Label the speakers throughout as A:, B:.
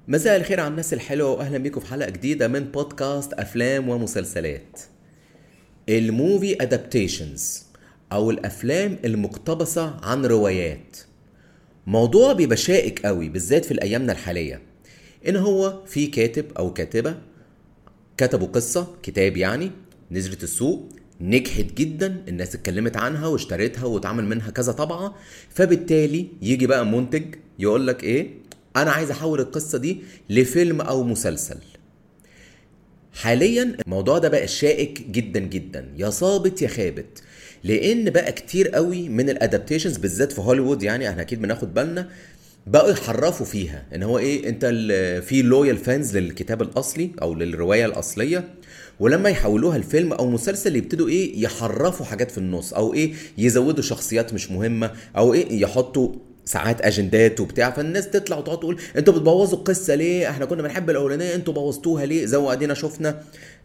A: مساء الخير على الناس الحلوة وأهلا بيكم في حلقة جديدة من بودكاست أفلام ومسلسلات. الموفي أدابتيشنز أو الأفلام المقتبسة عن روايات موضوع بيبقى شائك قوي بالذات في الأيامنا الحالية. إن هو في كاتب أو كاتبة كتبوا قصة كتاب يعني نزلت السوق، نجحت جدا، الناس اتكلمت عنها واشتريتها واتعمل منها كذا طبعة، فبالتالي يجي بقى منتج يقولك ايه، انا عايز احول القصة دي لفيلم او مسلسل. حاليا الموضوع ده بقى شائك جدا جدا، يا صابت يا خابت، لان بقى كتير قوي من الادابتيشنز بالذات في هوليوود، يعني احنا اكيد بناخد بالنا، بقوا يحرفوا فيها ان هو ايه، انت في لويال فانز للكتاب الاصلي او للروايه الاصليه، ولما يحولوها لفيلم او مسلسل يبتدوا ايه يحرفوا حاجات في النص، او ايه يزودوا شخصيات مش مهمه، او ايه يحطوا ساعات اجندات وبتاع، فالناس تطلع وتقعد تقول انتوا بتبوظوا القصه ليه، احنا كنا بنحب الاولانيه انتوا بوظتوها ليه. زي ما ادينا شفنا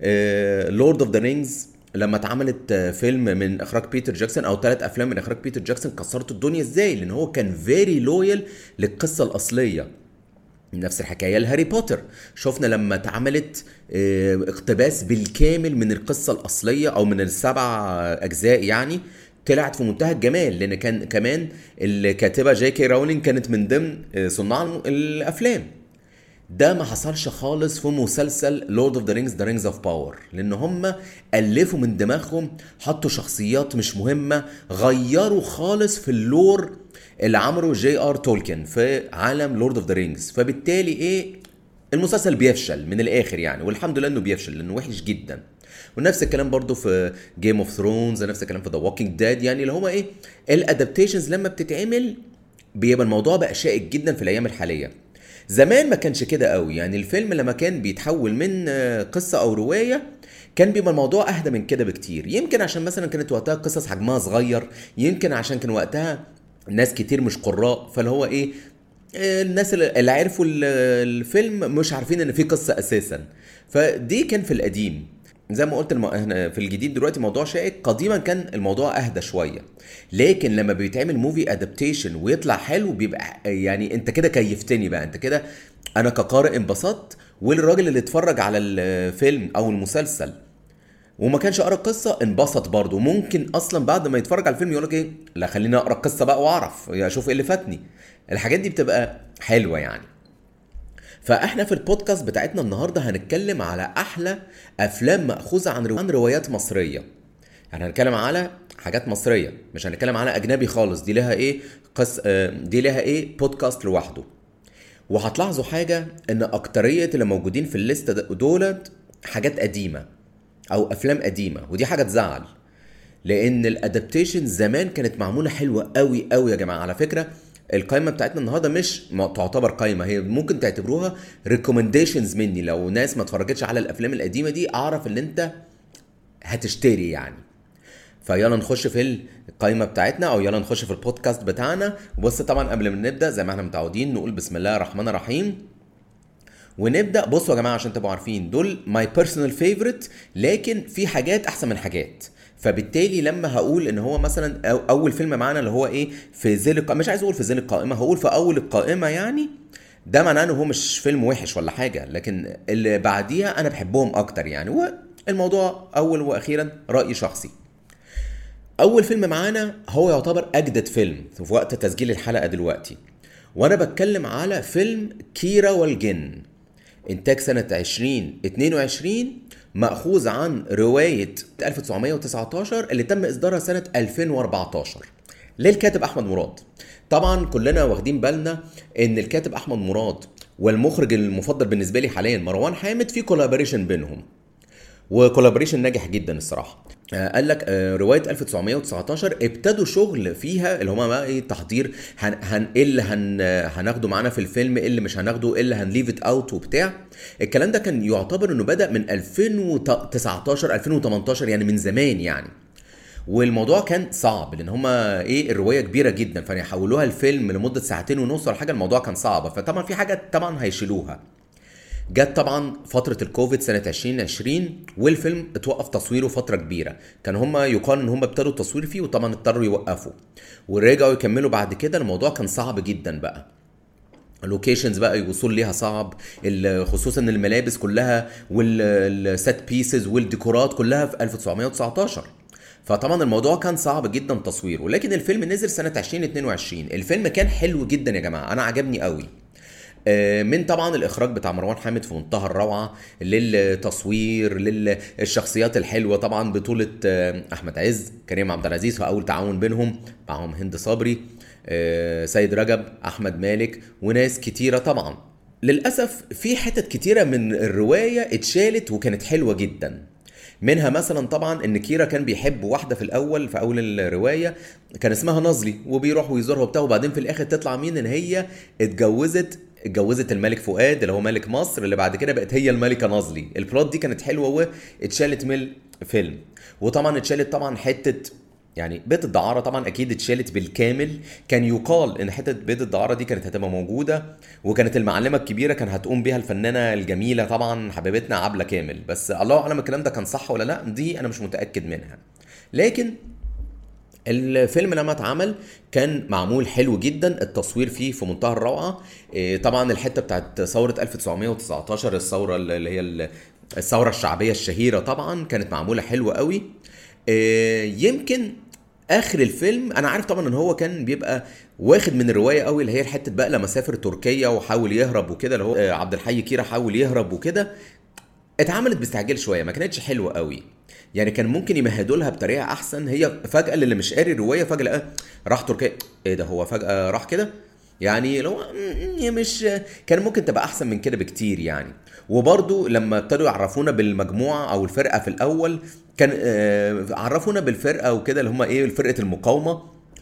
A: لورد اوف ذا رينجز لما اتعملت فيلم من اخراج بيتر جاكسون، او 3 افلام من اخراج بيتر جاكسون، كسرت الدنيا ازاي، لان هو كان فيري لويال للقصه الاصليه. نفس الحكايه لهاري بوتر، شفنا لما اتعملت اقتباس بالكامل من القصه الاصليه او من ال7 اجزاء، يعني طلعت في منتهى الجمال، لان كان كمان الكاتبه جي كي راولينج كانت من ضمن صناع الافلام. ده ما حصلش خالص في مسلسل لورد اوف ذا رينجز ذا رينجز اوف باور، لان هم الفوا من دماغهم، حطوا شخصيات مش مهمه، غيروا خالص في اللور اللي عمله جي ار تولكن في عالم لورد اوف ذا رينجز. فبالتالي ايه، المسلسل بيفشل من الاخر يعني، والحمد لله انه بيفشل لانه وحش جدا. ونفس الكلام برضو في جيم اوف ثرونز، نفس الكلام في ذا ووكينج ديد، يعني اللي هو ايه، الادابتيشنز لما بتتعمل بيبقى الموضوع بقى شائك جدا في الايام الحاليه. زمان ما كانش كده قوي، يعني الفيلم لما كان بيتحول من قصة او رواية كان بيبقى الموضوع اهدى من كده بكتير، يمكن عشان مثلا كانت وقتها قصص حجمها صغير، يمكن عشان كان وقتها ناس كتير مش قراء، فاللي هو ايه، الناس اللي عرفوا الفيلم مش عارفين ان في قصة اساسا. فدي كان في القديم. زي ما قلت احنا في الجديد دلوقتي موضوع شائك، قديما كان الموضوع اهدى شويه، لكن لما بيتعمل موفي ادابتيشن ويطلع حلو بيبقى يعني انت كده كيفتني بقى، انت كده انا كقارئ انبسطت، والراجل اللي اتفرج على الفيلم او المسلسل وما كانش قرا القصه انبسط برضه، ممكن اصلا بعد ما يتفرج على الفيلم يقول لك ايه، لا خليني اقرا القصه بقى واعرف اشوف ايه اللي فاتني. الحاجات دي بتبقى حلوه يعني. فاحنا في البودكاست بتاعتنا النهارده هنتكلم على احلى افلام مأخوذة عن روايات مصرية. يعني هنتكلم على حاجات مصرية، مش هنتكلم على اجنبي خالص، دي لها ايه دي لها ايه بودكاست لوحده. وهتلاحظوا حاجة، ان اكترية اللي موجودين في الليستة دولت حاجات قديمة او افلام قديمة، ودي حاجة تزعل، لان الادابتيشن زمان كانت معمولة حلوة قوي قوي يا جماعة. على فكرة القائمه بتاعتنا النهارده مش تعتبر قائمه، هي ممكن تعتبروها ريكومنديشنز مني، لو ناس ما اتفرجتش على الافلام القديمه دي اعرف ان انت هتشتري يعني. فيلا نخش في القائمه بتاعتنا، او يلا نخش في البودكاست بتاعنا. بص طبعا قبل ما نبدا زي ما احنا متعودين نقول بسم الله الرحمن الرحيم ونبدا. بصوا يا جماعه عشان تبقوا عارفين دول ماي بيرسونال فيفورت، لكن في حاجات احسن من حاجات. فبالتالي لما هقول ان هو مثلا اول فيلم معانا اللي هو ايه في مش عايز اقول في ذيل القائمه، هقول في اول القائمه يعني، ده معناه انه هو مش فيلم وحش ولا حاجه، لكن اللي بعديها انا بحبهم اكتر يعني. والموضوع اول واخيرا راي شخصي. اول فيلم معانا هو يعتبر اجدد فيلم في وقت تسجيل الحلقه دلوقتي، وانا بتكلم على فيلم كيرة والجن، انتاج سنة 2022، مأخوذ عن رواية 1919 اللي تم إصدارها سنة 2014 للكاتب أحمد مراد. طبعا كلنا واخدين بالنا ان الكاتب أحمد مراد والمخرج المفضل بالنسبة لي حاليا مروان حامد في كولابوريشن بينهم، وكولابوريشن ناجح جدا الصراحه. قال لك روايه 1919 ابتدوا شغل فيها اللي هما بقى ايه، تحضير ايه اللي هناخده معانا في الفيلم، ايه اللي مش هناخده، ايه اللي هنليف ات اوت وبتاع. الكلام ده كان يعتبر انه بدا من 2019 2018 يعني من زمان يعني. والموضوع كان صعب لان هما ايه، الروايه كبيره جدا، فيحولوها الفيلم لمده 2.5 ساعة ولا حاجه، الموضوع كان صعب، فطبعا في حاجه طبعا هيشيلوها. جت طبعا فترة الكوفيد سنة 2020 والفيلم اتوقف تصويره فترة كبيرة، كان هما يقال ان هما ابتدوا التصوير فيه وطبعا اضطروا يوقفوا ورجعوا يكملوا بعد كده. الموضوع كان صعب جدا بقى، لوكيشنز بقى الوصول ليها صعب، خصوصا الملابس كلها والسات بيسز والديكورات كلها في 1919. فطبعا الموضوع كان صعب جدا تصويره، لكن الفيلم نزل سنة 2022. الفيلم كان حلو جدا يا جماعة، انا عجبني قوي. من طبعا الاخراج بتاع مروان حامد في منتهى الروعه، للتصوير، للشخصيات الحلوه، طبعا بطوله احمد عز، كريم عبد العزيز في اول تعاون بينهم، معهم هند صبري، سيد رجب، احمد مالك، وناس كتيره طبعا. للاسف في حتت كتيره من الروايه اتشالت وكانت حلوه جدا. منها مثلا طبعا ان كيرا كان بيحب واحده في الاول، في اول الروايه كان اسمها نازلي، وبيروح ويزورها وبتاع، وبعدين في الاخر تطلع مين؟ ان هي اتجوزت الملك فؤاد اللي هو ملك مصر، اللي بعد كده بقت هي الملكه نازلي. البلوت دي كانت حلوه واتشالت من الفيلم. وطبعا اتشالت طبعا حته يعني بيت الدعارة، طبعا اكيد اتشالت بالكامل. كان يقال ان حته بيت الدعارة دي كانت هتبقى موجوده، وكانت المعلمه الكبيره كان هتقوم بيها الفنانه الجميله طبعا حبيبتنا عبله كامل، بس الله اعلم الكلام ده كان صح ولا لا، دي انا مش متاكد منها. لكن الفيلم لما اتعمل كان معمول حلو جدا، التصوير فيه في منتهى الروعه. طبعا الحته بتاعت ثوره 1919، الثوره اللي هي الثوره الشعبيه الشهيره، طبعا كانت معموله حلوه قوي. يمكن اخر الفيلم انا عارف طبعا ان هو كان بيبقى واخد من الروايه قوي، اللي هي الحته بقى لما سافر تركيا وحاول يهرب وكده، اللي هو عبد الحي كيرا حاول يهرب وكده، اتعملت باستعجال شويه، ما كانتش حلوه قوي. يعني كان ممكن يمهدوا لها بطريقه احسن. هي فجاه اللي مش قاري الروايه فجاه لقى راح تركيا، ايه ده هو فجاه راح كده؟ يعني لو مش كان ممكن تبقى احسن من كده بكتير يعني. وبرضو لما ابتدوا يعرفونا بالمجموعه او الفرقه في الاول، كان عرفونا بالفرقه وكده اللي هم ايه، فرقه المقاومه،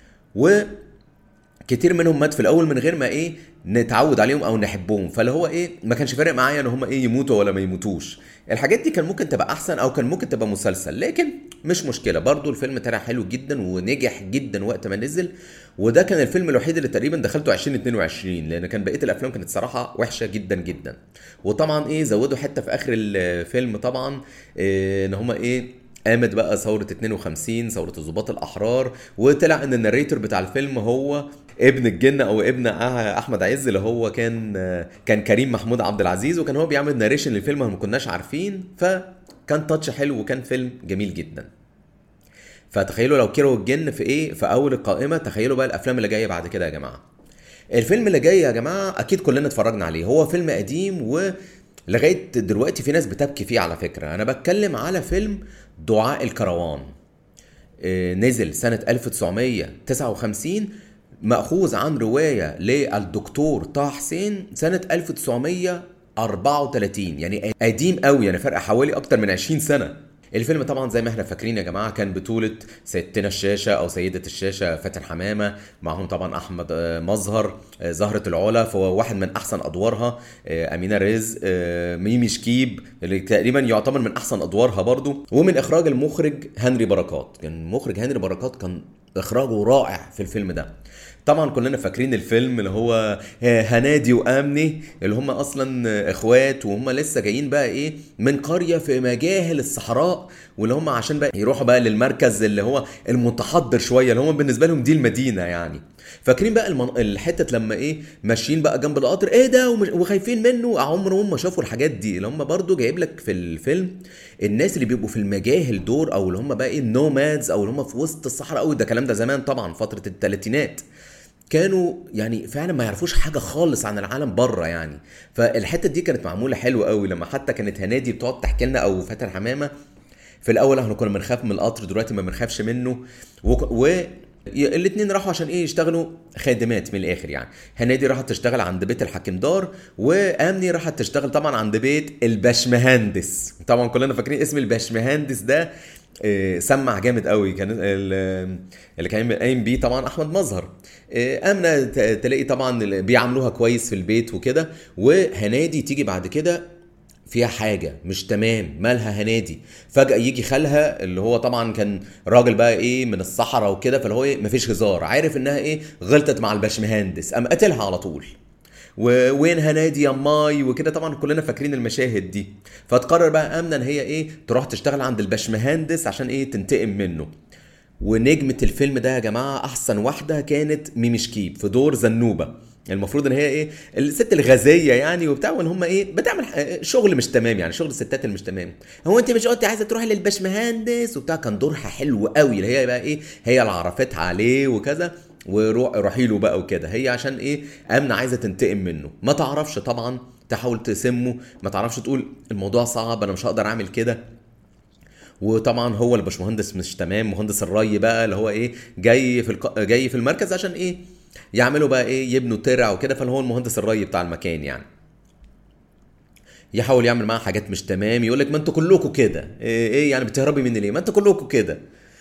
A: وكتير منهم مات في الاول من غير ما ايه نتعود عليهم او نحبهم، فاللي هو ايه ما كانش فارق معايا ان هم ايه يموتوا ولا ما يموتوش. الحاجات دي كان ممكن تبقى احسن، او كان ممكن تبقى مسلسل، لكن مش مشكله. برضو الفيلم طلع حلو جدا ونجح جدا وقت ما نزل. وده كان الفيلم الوحيد اللي تقريبا دخلته 2022، لان كان بقيه الافلام كانت صراحه وحشه جدا جدا. وطبعا ايه زودوا حته في اخر الفيلم طبعا، إيه ان هم ايه قامت بقى ثورة 52، ثورة الضباط الأحرار، وطلع إن الناريتور بتاع الفيلم هو ابن الجن أو ابن أحمد عز، اللي هو كان كريم محمود عبد العزيز، وكان هو بيعمل ناريشن للفيلم ما كناش عارفين، فكان تاتش حلو وكان فيلم جميل جدا. فتخيلوا لو كيرو الجن في ايه في اول القائمه، تخيلوا بقى الافلام اللي جايه بعد كده يا جماعه. الفيلم اللي جاي يا جماعه اكيد كلنا اتفرجنا عليه، هو فيلم قديم ولغايه دلوقتي في ناس بتبكي فيه على فكره. انا بتكلم على فيلم دعاء الكروان. نزل سنه 1959، مأخوذ عن روايه للدكتور طه حسين سنه 1934، يعني قديم قوي، يعني فرق حوالي اكتر من 20 سنه. الفيلم طبعا زي ما احنا فاكرين يا جماعه كان بطوله سيدتنا الشاشه او سيده الشاشه فاتن حمامه، معهم طبعا احمد مظهر، زهره العلا في واحد من احسن ادوارها، امينه رزق، ميمي شكيب اللي تقريبا يعتبر من احسن ادوارها برضو. ومن اخراج المخرج هنري بركات، كان مخرج هنري بركات كان اخراجه رائع في الفيلم ده. طبعا كلنا فاكرين الفيلم اللي هو هنادي وامني، اللي هم اصلا اخوات، وهم لسه جايين بقى ايه من قريه في مجاهل الصحراء، واللي هم عشان بقى يروحوا بقى للمركز اللي هو المتحضر شويه، اللي هم بالنسبه لهم دي المدينه يعني. فاكرين بقى الحته لما ايه ماشيين بقى جنب القطر، ايه ده وخايفين منه، عمرهم ما شافوا الحاجات دي. اللي هم برضو جايب لك في الفيلم الناس اللي بيبقوا في المجاهل دور، او اللي هم بقى ايه النومادز، او اللي هم في وسط الصحراء قوي. ده الكلام ده زمان طبعا فتره الثلاثينات، كانوا يعني فعلا ما يعرفوش حاجه خالص عن العالم بره يعني. فالحته دي كانت معموله حلوه قوي، لما حتى كانت هنادي بتقعد تحكي لنا او فاتن حمامه في الاول احنا كنا بنخاف من القطر، دلوقتي ما بنخافش منه. الاثنين راحوا عشان ايه يشتغلوا خادمات من الاخر يعني. هنادي راحت تشتغل عند بيت الحاكم دار، وامني راحت تشتغل طبعا عند بيت الباشمهندس. طبعا كلنا فاكرين اسم الباشمهندس ده سمع جامد قوي، كان اللي كان قايم بيه طبعا احمد مظهر. امنه تلاقي طبعا بيعاملوها كويس في البيت وكده، وهنادي تيجي بعد كده فيها حاجه مش تمام. مالها هنادي؟ فجاه يجي خالها اللي هو طبعا كان راجل بقى ايه من الصحراء وكده، فاللي هو ايه مفيش هزار، عارف انها ايه غلطت مع الباشمهندس، قام قتلها على طول. وين هنادي يا ماي وكده، طبعا كلنا فاكرين المشاهد دي. فتقرر بقى امنه ان هي ايه تروح تشتغل عند الباشمهندس عشان ايه تنتقم منه. ونجمة الفيلم ده يا جماعة احسن واحدة كانت ميمي شكيب في دور زنوبة، المفروض ان هي ايه الست الغازيه يعني وبتاع، وان هم ايه بتعمل شغل مش تمام، يعني شغل الستات اللي مش تمام. هو انت مش قلتي عايزه تروحي للبشمهندس وبتاع؟ كان دورها حلو قوي، اللي هي بقى ايه هي اللي عرفتها عليه وكذا، وروحي له بقى وكده. هي عشان ايه امنه عايزه تنتقم منه، ما تعرفش طبعا تحاول تسمه، ما تعرفش تقول الموضوع صعب انا مش هقدر اعمل كده. وطبعا هو الباشمهندس مش تمام، مهندس الري بقى اللي هو ايه جاي في المركز عشان ايه يعملوا بقى ايه يبنوا ترع وكده، فاللي هو المهندس الري بتاع المكان يعني. يحاول يعمل معاها حاجات مش تمام، يقول لك ما انتوا كلكم كده، ايه يعني بتهربي مني ليه، ما انتوا كلكم كده.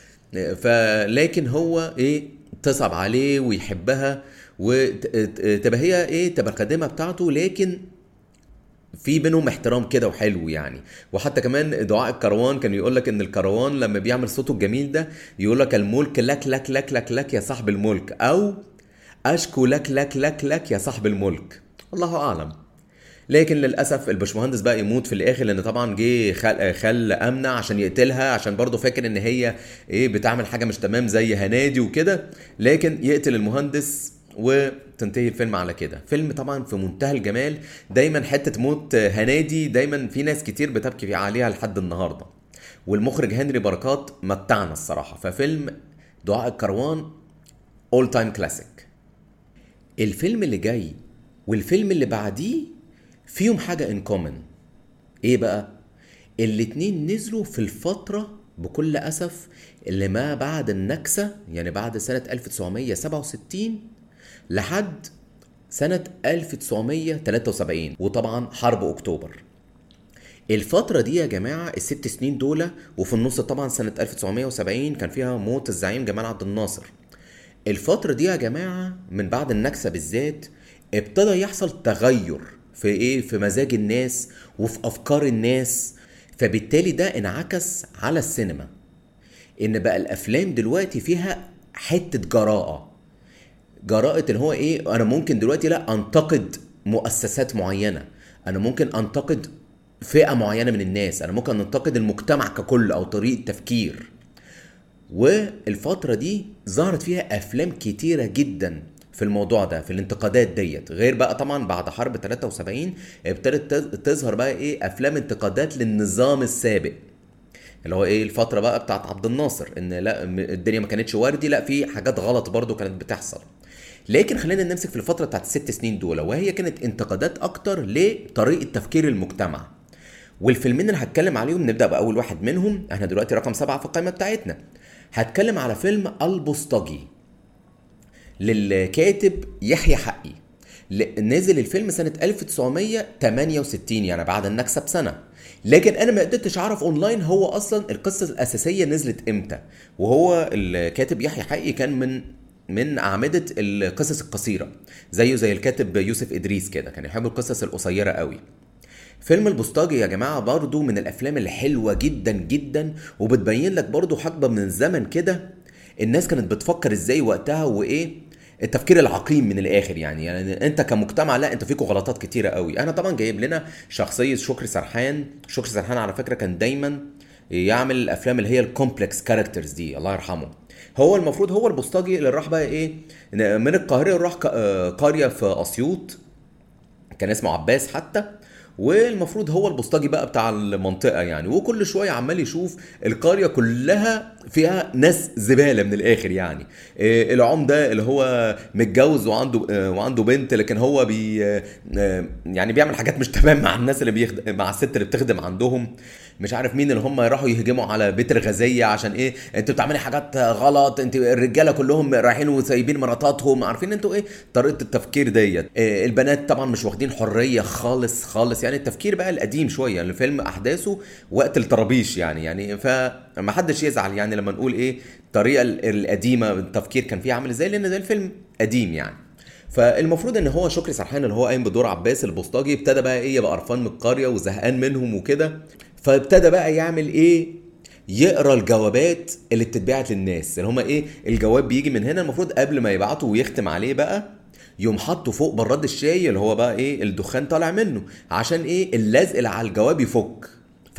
A: فلكن هو ايه تصعب عليه ويحبها، وتبقى هي ايه تبقى الخادمه بتاعته، لكن في بينهم احترام كده وحلو يعني. وحتى كمان دعاء الكروان كان يقول لك ان الكروان لما بيعمل صوته الجميل ده يقول لك الملك لك لك لك لك لك يا صاحب الملك، او اشكو لك لك لك لك يا صاحب الملك، الله اعلم. لكن للاسف الباشمهندس بقى يموت في الاخر، لان طبعا جه خل امنه عشان يقتلها، عشان برضه فاكر ان هي ايه بتعمل حاجه مش تمام زي هنادي وكده، لكن يقتل المهندس وتنتهي الفيلم على كده. فيلم طبعا في منتهى الجمال. دايما حته موت هنادي دايما في ناس كتير بتبكي عليها لحد النهارده، والمخرج هنري بركات متعنا الصراحه. ففيلم دعاء الكروان اول تايم كلاسيك. الفيلم اللي جاي والفيلم اللي بعديه فيهم حاجة ان كومن. ايه بقى؟ الاتنين نزلوا في الفترة بكل اسف اللي ما بعد النكسة، يعني بعد سنة 1967 لحد سنة 1973، وطبعا حرب اكتوبر. الفترة دي يا جماعة الست سنين دول، وفي النص طبعا سنة 1970 كان فيها موت الزعيم جمال عبد الناصر. الفترة دي يا جماعة من بعد النكسة بالذات ابتدى يحصل تغير في ايه في مزاج الناس وفي افكار الناس، فبالتالي ده انعكس على السينما، ان بقى الافلام دلوقتي فيها حتة جراءة اللي هو ايه انا ممكن دلوقتي لا انتقد مؤسسات معينة، انا ممكن انتقد فئة معينة من الناس، انا ممكن انتقد المجتمع ككل او طريقة تفكير. والفترة دي ظهرت فيها افلام كتيرة جدا في الموضوع ده، في الانتقادات ديت. غير بقى طبعا بعد حرب 73 ابتدت تظهر بقى ايه افلام انتقادات للنظام السابق، اللي هو ايه الفترة بقى بتاعت عبد الناصر، ان لا الدنيا ما كانتش وردي، لا في حاجات غلط برضو كانت بتحصل. لكن خلينا نمسك في الفترة بتاعت الست سنين دول، وهي كانت انتقادات اكتر لطريقة تفكير المجتمع. والفيلمين اللي هتكلم عليهم نبدأ بأول واحد منهم، احنا دلوقتي رقم 7 في القائمة بتاعتنا. هتكلم على فيلم البوسطجي للكاتب يحيى حقي. نزل الفيلم سنة 1968، يعني بعد النكسة بسنة. لكن انا ما قدرتش اعرف اونلاين هو اصلا القصة الاساسية نزلت امتى. وهو الكاتب يحيى حقي كان من اعمدة القصص القصيرة، زيه زي الكاتب يوسف ادريس كده، كان يحب القصص القصيرة قوي. فيلم البوسطجي يا جماعة برضو من الافلام الحلوة جدا جدا، وبتبين لك برضو حقبة من الزمن كده الناس كانت بتفكر ازاي وقتها، وايه التفكير العقيم من الاخر. يعني انت كمجتمع لا انت فيكوا غلطات كتيرة قوي. انا طبعا جايب لنا شخصية شكري سرحان. شكري سرحان على فكرة كان دايما يعمل الافلام اللي هي الكومبلكس كاركترز دي، الله يرحمه. هو المفروض هو البوسطجي اللي راح بقى ايه من القاهرة راح قرية في اسيوط، كان اسمه عباس حتى. والمفروض هو البوسطجي بقى بتاع المنطقة يعني، وكل شوية عمال يشوف القرية كلها فيها ناس زبالة من الآخر يعني. العمدة اللي هو متجوز وعنده بنت، لكن هو يعني بيعمل حاجات مش تمام مع الناس اللي مع الست اللي بتخدم عندهم. مش عارف مين اللي هم يروحوا يهجموا على بيت الغازية عشان ايه انتوا بتعملي حاجات غلط، انت الرجالة كلهم رايحين وسايبين مراتاتهم، عارفين انتوا ايه طريقة التفكير ديت. البنات طبعا مش واخدين حرية خالص خالص، يعني التفكير بقى القديم شوية. الفيلم احداثه وقت الطرابيش يعني فما حدش يزعل يعني لما نقول ايه الطريقة القديمة التفكير كان فيها عامل ازاي، لان ده الفيلم قديم يعني. فالمفروض ان هو شكري سرحان اللي هو قايم بدور عباس البوسطجي ابتدى بقى ايه يبقى قرفان من القريه وزهقان منهم وكده، فابتدى بقى يعمل ايه يقرا الجوابات اللي بتتبعت للناس، اللي هما ايه الجواب بيجي من هنا، المفروض قبل ما يبعته ويختم عليه بقى يوم حطه فوق براد الشاي اللي هو بقى ايه الدخان طالع منه، عشان ايه اللزق اللي على الجواب يفك.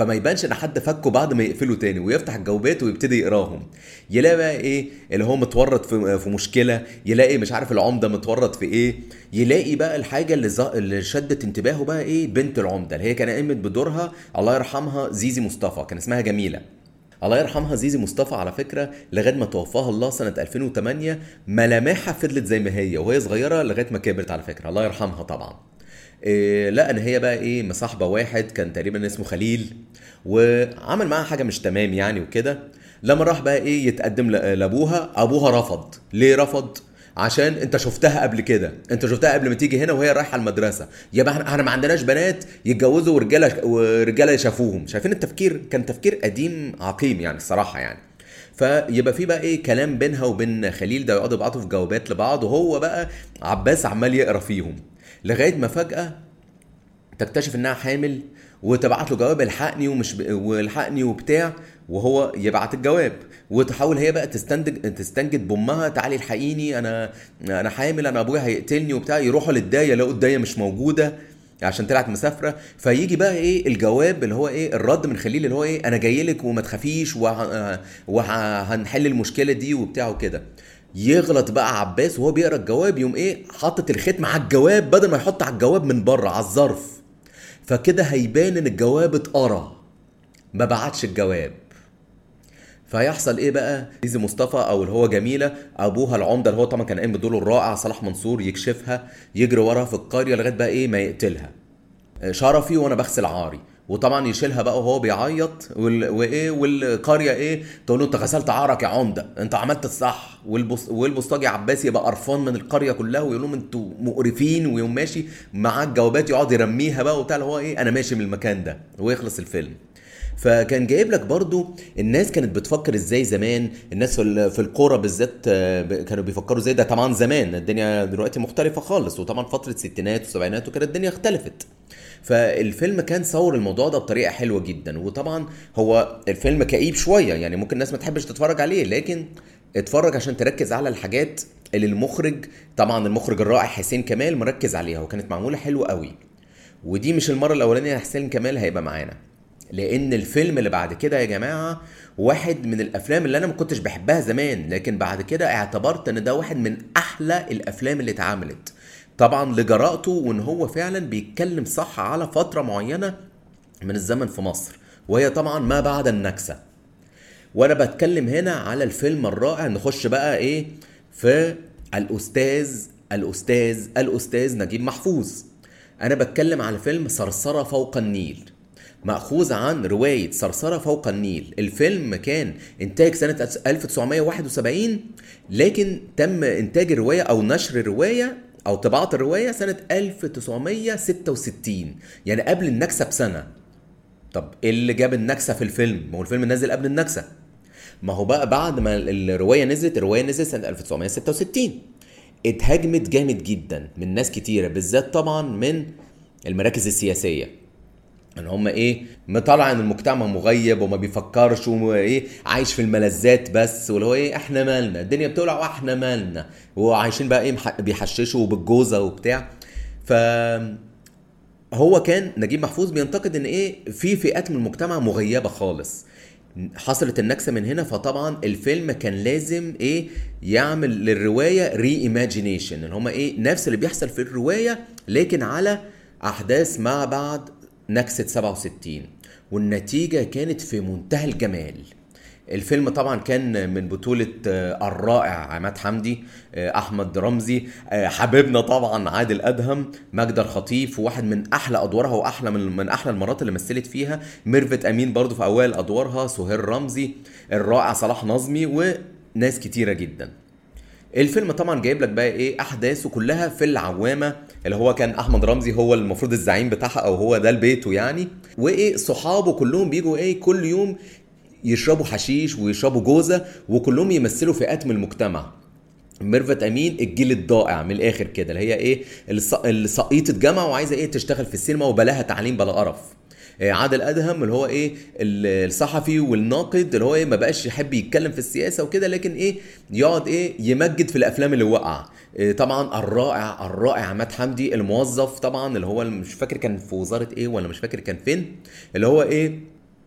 A: فما يبانش ان حد فكه بعد ما يقفله تاني، ويفتح الجوابات ويبتدي يقراهم. يلاقي بقى ايه اللي هو متورط في مشكله، يلاقي مش عارف العمده متورط في ايه، يلاقي بقى الحاجه اللي شدت انتباهه بقى ايه، بنت العمده اللي هي كان قامت بدورها الله يرحمها زيزي مصطفى، كان اسمها جميله. الله يرحمها زيزي مصطفى على فكره لغايه ما توفاها الله سنه 2008 ملامحها فضلت زي ما هي وهي صغيره لغايه ما كبرت على فكره، الله يرحمها طبعا. إيه لا ان هي بقى ايه مصاحبه واحد كان تقريبا اسمه خليل، وعمل معاها حاجه مش تمام يعني وكده. لما راح بقى ايه يتقدم لابوها، ابوها رفض. ليه رفض؟ عشان انت شفتها قبل كده، انت شفتها قبل ما تيجي هنا وهي رايحه المدرسه، يبقى احنا ما عندناش بنات يتجوزوا ورجاله يشافوهم. شايفين التفكير؟ كان تفكير قديم عقيم يعني الصراحه يعني. فيبقى في بقى ايه كلام بينها وبين خليل ده، يقعدوا يبعتوا في جوابات لبعض، وهو بقى عباس عمال يقرا فيهم لغايه ما فجاه تكتشف انها حامل، وتبعت له جواب الحقني والحقني وبتاع، وهو يبعت الجواب، وتحاول هي بقى تستنجد بامها، تعالي الحقيني انا حامل، انا ابويا هيقتلني وبتاع. يروحوا للدايه يلاقوا الدايه مش موجوده عشان طلعت مسافره. فيجي بقى ايه الجواب اللي هو ايه الرد من خليل اللي هو ايه انا جاي لك وما تخافيش وهنحل المشكله دي وبتاع وكده. يغلط بقى عباس وهو بيقرا الجواب، يوم ايه حاطط الختم على الجواب بدل ما يحط على الجواب من بره على الظرف، فكده هيبان ان الجواب اتقرا ما بعتش الجواب. فيحصل ايه بقى، زيزي مصطفى او اللي هو جميله ابوها العمده اللي هو طبعا كان قايم بدوره الرائع صلاح منصور يكشفها، يجري وراها في القريه لغايه بقى ايه ما يقتلها. شرفي وانا بغسل عاري، وطبعا يشيلها بقى وهو بيعيط وايه والقريه ايه تقول له انت غسلت عارك يا عمده، انت عملت الصح. والبوسطجي عباس يبقى قرفان من القريه كلها ويقول لهم انتوا مقرفين، ويوم ماشي معاه الجوابات يقعد يرميها بقى وبتاع اللي هو ايه انا ماشي من المكان ده، ويخلص الفيلم. فكان جايب لك برضو الناس كانت بتفكر ازاي زمان، الناس في القرى بالذات كانوا بيفكروا ازاي. ده طبعا زمان، الدنيا دلوقتي مختلفة خالص، وطبعا فترة الستينات والسبعينات وكانت الدنيا اختلفت. فالفيلم كان صور الموضوع ده بطريقة حلوة جدا. وطبعا هو الفيلم كئيب شوية يعني، ممكن الناس ما تحبش تتفرج عليه، لكن اتفرج عشان تركز على الحاجات اللي المخرج، طبعا المخرج الرائع حسين كمال مركز عليها، وكانت معمولة حلوة قوي. ودي مش المرة الأولانية حسين كمال هيبقى معانا، لان الفيلم اللي بعد كده يا جماعة واحد من الافلام اللي انا ما كنتش بحبها زمان، لكن بعد كده اعتبرت ان ده واحد من احلى الافلام اللي اتعملت، طبعا لجراءته وان هو فعلا بيتكلم صح على فترة معينة من الزمن في مصر، وهي طبعا ما بعد النكسة. وانا بتكلم هنا على الفيلم الرائع. نخش بقى ايه في الاستاذ نجيب محفوظ. انا بتكلم على فيلم صرصرة فوق النيل، مأخوذ عن رواية صرصرة فوق النيل. الفيلم كان إنتاج سنة 1971، لكن تم إنتاج الرواية أو نشر الرواية أو طباعة الرواية سنة 1966، يعني قبل النكسة بسنة. طب إيه اللي جاب النكسة في الفيلم؟ ما هو الفيلم نزل قبل النكسة. ما هو بقى بعد ما الرواية نزلت سنة 1966، اتهاجمت جامد جدا من ناس كتيرة، بالذات طبعا من المراكز السياسية، ان هم ايه مطلع ان المجتمع مغيب وما بيفكرش وايه عايش في الملذات بس، واللي هو ايه احنا مالنا الدنيا بتولع واحنا مالنا، وعايشين بقى ايه بيحششوا بالجوزه وبتاع. ف هو كان نجيب محفوظ بينتقد ان ايه في فئات من المجتمع مغيبه خالص. حصلت النكسه من هنا، فطبعا الفيلم كان لازم ايه يعمل للروايه ري ايماجينيشن، اللي هم ايه نفس اللي بيحصل في الروايه لكن على احداث ما بعد نكسة 67. والنتيجة كانت في منتهى الجمال. الفيلم طبعا كان من بطولة الرائع عماد حمدي، احمد رمزي، حبيبنا طبعا عادل ادهم، ماجدة الخطيب وواحد من احلى ادوارها واحلى من احلى المرات اللي مثلت فيها، ميرفت امين برضو في اوائل ادوارها، سهير رمزي، الرائع صلاح نظمي، وناس كتيرة جدا. الفيلم طبعا جايب لك بقى ايه احداثه كلها في العوامه، اللي هو كان احمد رمزي هو المفروض الزعيم بتاعها او هو ده البيته يعني، وايه صحابه كلهم بيجوا ايه كل يوم يشربوا حشيش ويشربوا جوزه، وكلهم يمثلوا فئات من المجتمع. ميرفت امين الجيل الضائع من الاخر كده، اللي هي ايه اللي سقيطه جامعه وعايزه ايه تشتغل في السينما وبلاها تعليم بلا قرف. عادل ادهم اللي هو ايه الصحفي والناقد، اللي هو ايه ما بقاش يحب يتكلم في السياسه وكده، لكن ايه يقعد ايه يمجد في الافلام اللي وقع. طبعا الرائع عماد حمدي الموظف طبعا، اللي هو مش فاكر كان في وزاره ايه ولا مش فاكر كان فين، اللي هو ايه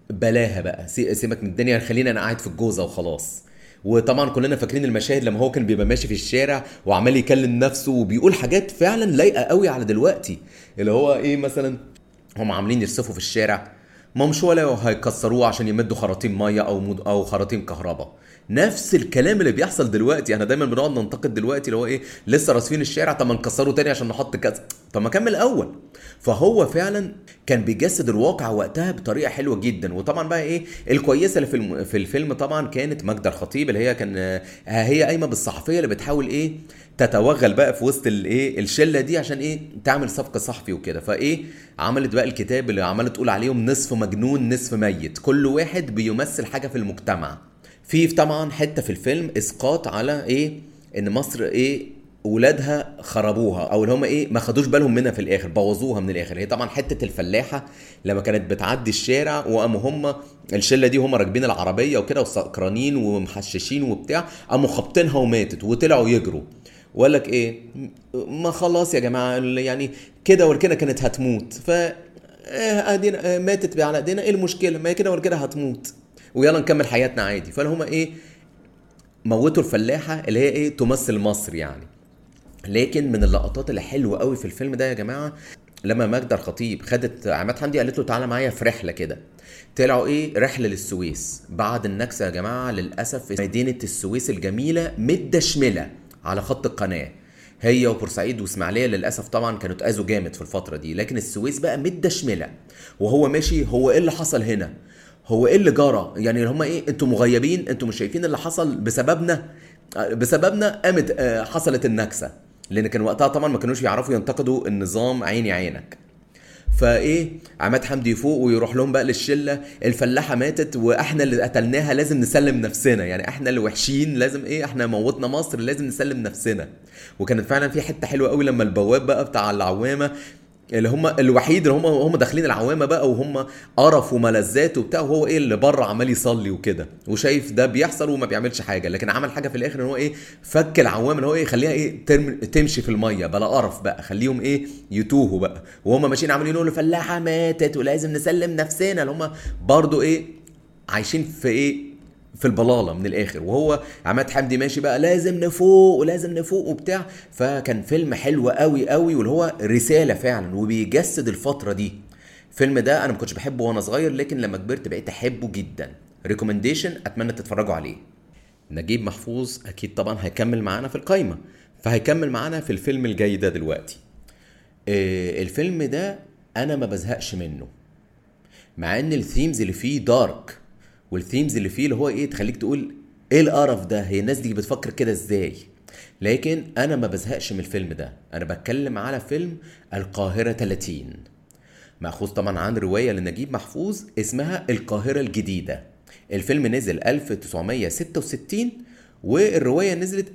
A: بلاها بقى، سيبك من الدنيا، خلينا انا قاعد في الجوزه وخلاص. وطبعا كلنا فاكرين المشاهد لما هو كان بيبقى ماشي في الشارع وعمال يكلم نفسه وبيقول حاجات فعلا لايقه قوي على دلوقتي، اللي هو ايه مثلا، هم عاملين يرصفوا في الشارع، ما مش ولا هيكسروه عشان يمدوا خراطيم ميه او خراطيم كهرباء. نفس الكلام اللي بيحصل دلوقتي. احنا دايما بنقعد ننتقد دلوقتي اللي هو ايه، لسه راسفين الشارع، طب ما نكسره تاني عشان نحط كذا، طب ما كمل الاول. فهو فعلا كان بيجسد الواقع وقتها بطريقه حلوه جدا. وطبعا بقى ايه الكويسه اللي في الفيلم طبعا كانت ماجدة الخطيب، اللي هي كان هي قايمه بالصحفيه اللي بتحاول ايه تتوغل بقى في وسط الايه الشله دي عشان ايه تعمل صفقه صحفي وكده. فايه عملت بقى الكتاب اللي عماله تقول عليهم نصف مجنون نصف ميت، كل واحد بيمثل حاجه في المجتمع. في طبعا حته في الفيلم اسقاط على ايه ان مصر ايه ولادها خربوها، او اللي هم ايه ما خدوش بالهم منها في الاخر، بوظوها من الاخر. هي طبعا حته الفلاحه لما كانت بتعدي الشارع وقاموا هم الشله دي هم راكبين العربيه وكده وسكرانين ومحششين وبتاع، قاموا خابطينها وماتت وطلعوا يجروا. وقال لك ايه، ما خلاص يا جماعه يعني كده ولا كده كانت هتموت، ف ادينا ماتت على ايدينا، ايه المشكله، ما هي كده ولا كده هتموت ويلا نكمل حياتنا عادي. فهم ايه موتوا الفلاحه اللي هي ايه تمثل مصر يعني. لكن من اللقطات اللي حلوه قوي في الفيلم ده يا جماعه، لما ماجدة الخطيب خدت عماد حمدي قالت له تعالى معايا في رحله كده، طلعوا ايه رحله للسويس بعد النكسه يا جماعه. للاسف مدينه السويس الجميله متدشمله على خط القناه، هي وبورسعيد واسماعيليه للاسف طبعا كانوا اتاذوا جامد في الفتره دي، لكن السويس بقى متدشمله. وهو ماشي، هو ايه اللي حصل هنا، هو ايه اللي جرى يعني، هم ايه انتوا مغيبين، انتوا مش شايفين اللي حصل بسببنا، بسببنا قامت حصلت النكسه. لان كان وقتها طبعا ما كانوش يعرفوا ينتقدوا النظام عيني عينك. فايه عماد حمدي يفوق ويروح لهم بقى للشله، الفلاحه ماتت واحنا اللي قتلناها لازم نسلم نفسنا، يعني احنا اللي وحشين لازم ايه، احنا موتنا مصر لازم نسلم نفسنا. وكانت فعلا في حته حلوه قوي لما البواب بقى بتاع العوامه اللي هم الوحيد اللي هم داخلين العوامه بقى وهم قرف وملذات وبتاع، وهو ايه اللي بره عمال يصلي وكده وشايف ده بيحصل وما بيعملش حاجه، لكن عمل حاجه في الاخر ان هو ايه فك العوامه، اللي هو ايه خليها ايه تمشي في الميه بلا قرف بقى، خليهم ايه يتوهوا بقى وهم ماشيين عمالين يقولوا فلاحه ماتت ولازم نسلم نفسنا، اللي هم برضو ايه عايشين في ايه في البلاله من الاخر. وهو عماد حمدي ماشي بقى لازم نفوق ولازم نفوق وبتاع. فكان فيلم حلو قوي قوي، واللي هو رساله فعلا وبيجسد الفتره دي. الفيلم ده انا ما كنتش بحبه وانا صغير، لكن لما كبرت بقيت احبه جدا. ريكومنديشن، اتمنى تتفرجوا عليه. نجيب محفوظ اكيد طبعا هيكمل معانا في القايمه، فهيكمل معانا في الفيلم الجاي ده دلوقتي. الفيلم ده انا ما بزهقش منه، مع ان الثيمز اللي فيه دارك، والثيمز اللي فيه اللي هو ايه تخليك تقول ايه القرف ده، هي الناس دي بتفكر كده ازاي، لكن انا ما بزهقش من الفيلم ده. انا بتكلم على فيلم القاهرة 30، مأخوذ طبعا عن رواية لنجيب محفوظ اسمها القاهرة الجديدة. الفيلم نزل 1966 والرواية نزلت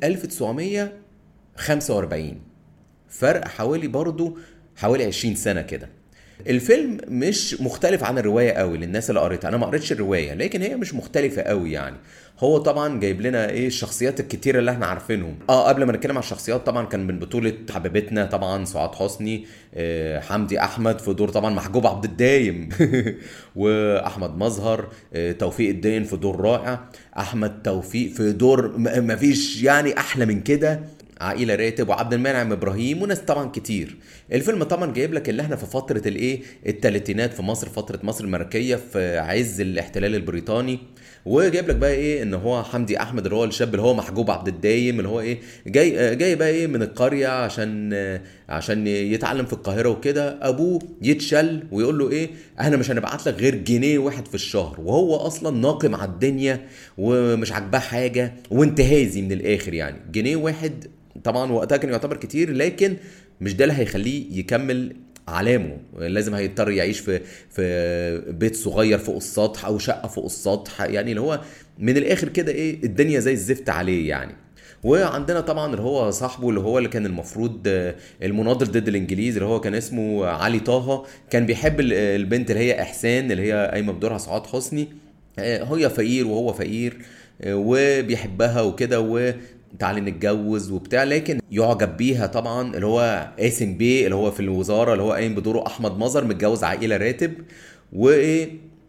A: 1945، فرق حوالي برضو حوالي 20 سنة كده. الفيلم مش مختلف عن الرواية قوي للناس اللي قريتها، انا ما قريتش الرواية لكن هي مش مختلفة قوي يعني. هو طبعا جايب لنا ايه الشخصيات الكتيرة اللي احنا عارفينهم. قبل ما نتكلم عن الشخصيات طبعا كان من بطولة حبيبتنا طبعا سعاد حسني، حمدي احمد في دور طبعا محجوب عبد الدايم واحمد مظهر، توفيق الدين في دور رائع، احمد توفيق في دور مفيش يعني احلى من كده، عائله راتب وعبد المنعم ابراهيم وناس طبعا كتير. الفيلم طبعا جايب لك اللي احنا في فتره الايه الثلاثينات في مصر، فتره مصر الملكيه في عز الاحتلال البريطاني. وجايب لك بقى ايه ان هو حمدي احمد اللي هو الشاب اللي هو محجوب عبد الدايم اللي هو ايه جاي بقى ايه من القريه عشان يتعلم في القاهره وكده. ابوه يتشل ويقول له ايه احنا مش هنبعت لك غير جنيه واحد في الشهر، وهو اصلا ناقم على الدنيا ومش عاجباه حاجه وانتهازي من الاخر يعني. جنيه واحد طبعا وقتها كان يعتبر كتير، لكن مش ده اللي هيخليه يكمل علامه، لازم هيضطر يعيش في بيت صغير فوق السطح او شقه فوق السطح، يعني اللي هو من الاخر كده ايه الدنيا زي الزفت عليه يعني. وعندنا طبعا اللي هو صاحبه اللي كان المفروض المناضل ضد الانجليز اللي هو كان اسمه علي طه، كان بيحب البنت اللي هي احسان اللي هي قايمه بدورها سعاد حسني. هي فقير وهو فقير وبيحبها وكده تعالي نتجوز وبتاع، لكن يعجب بيها طبعا اللي هو قاسم بيه اللي هو في الوزاره اللي هو قايم بدوره احمد مظهر، متجوز عائله راتب. وايه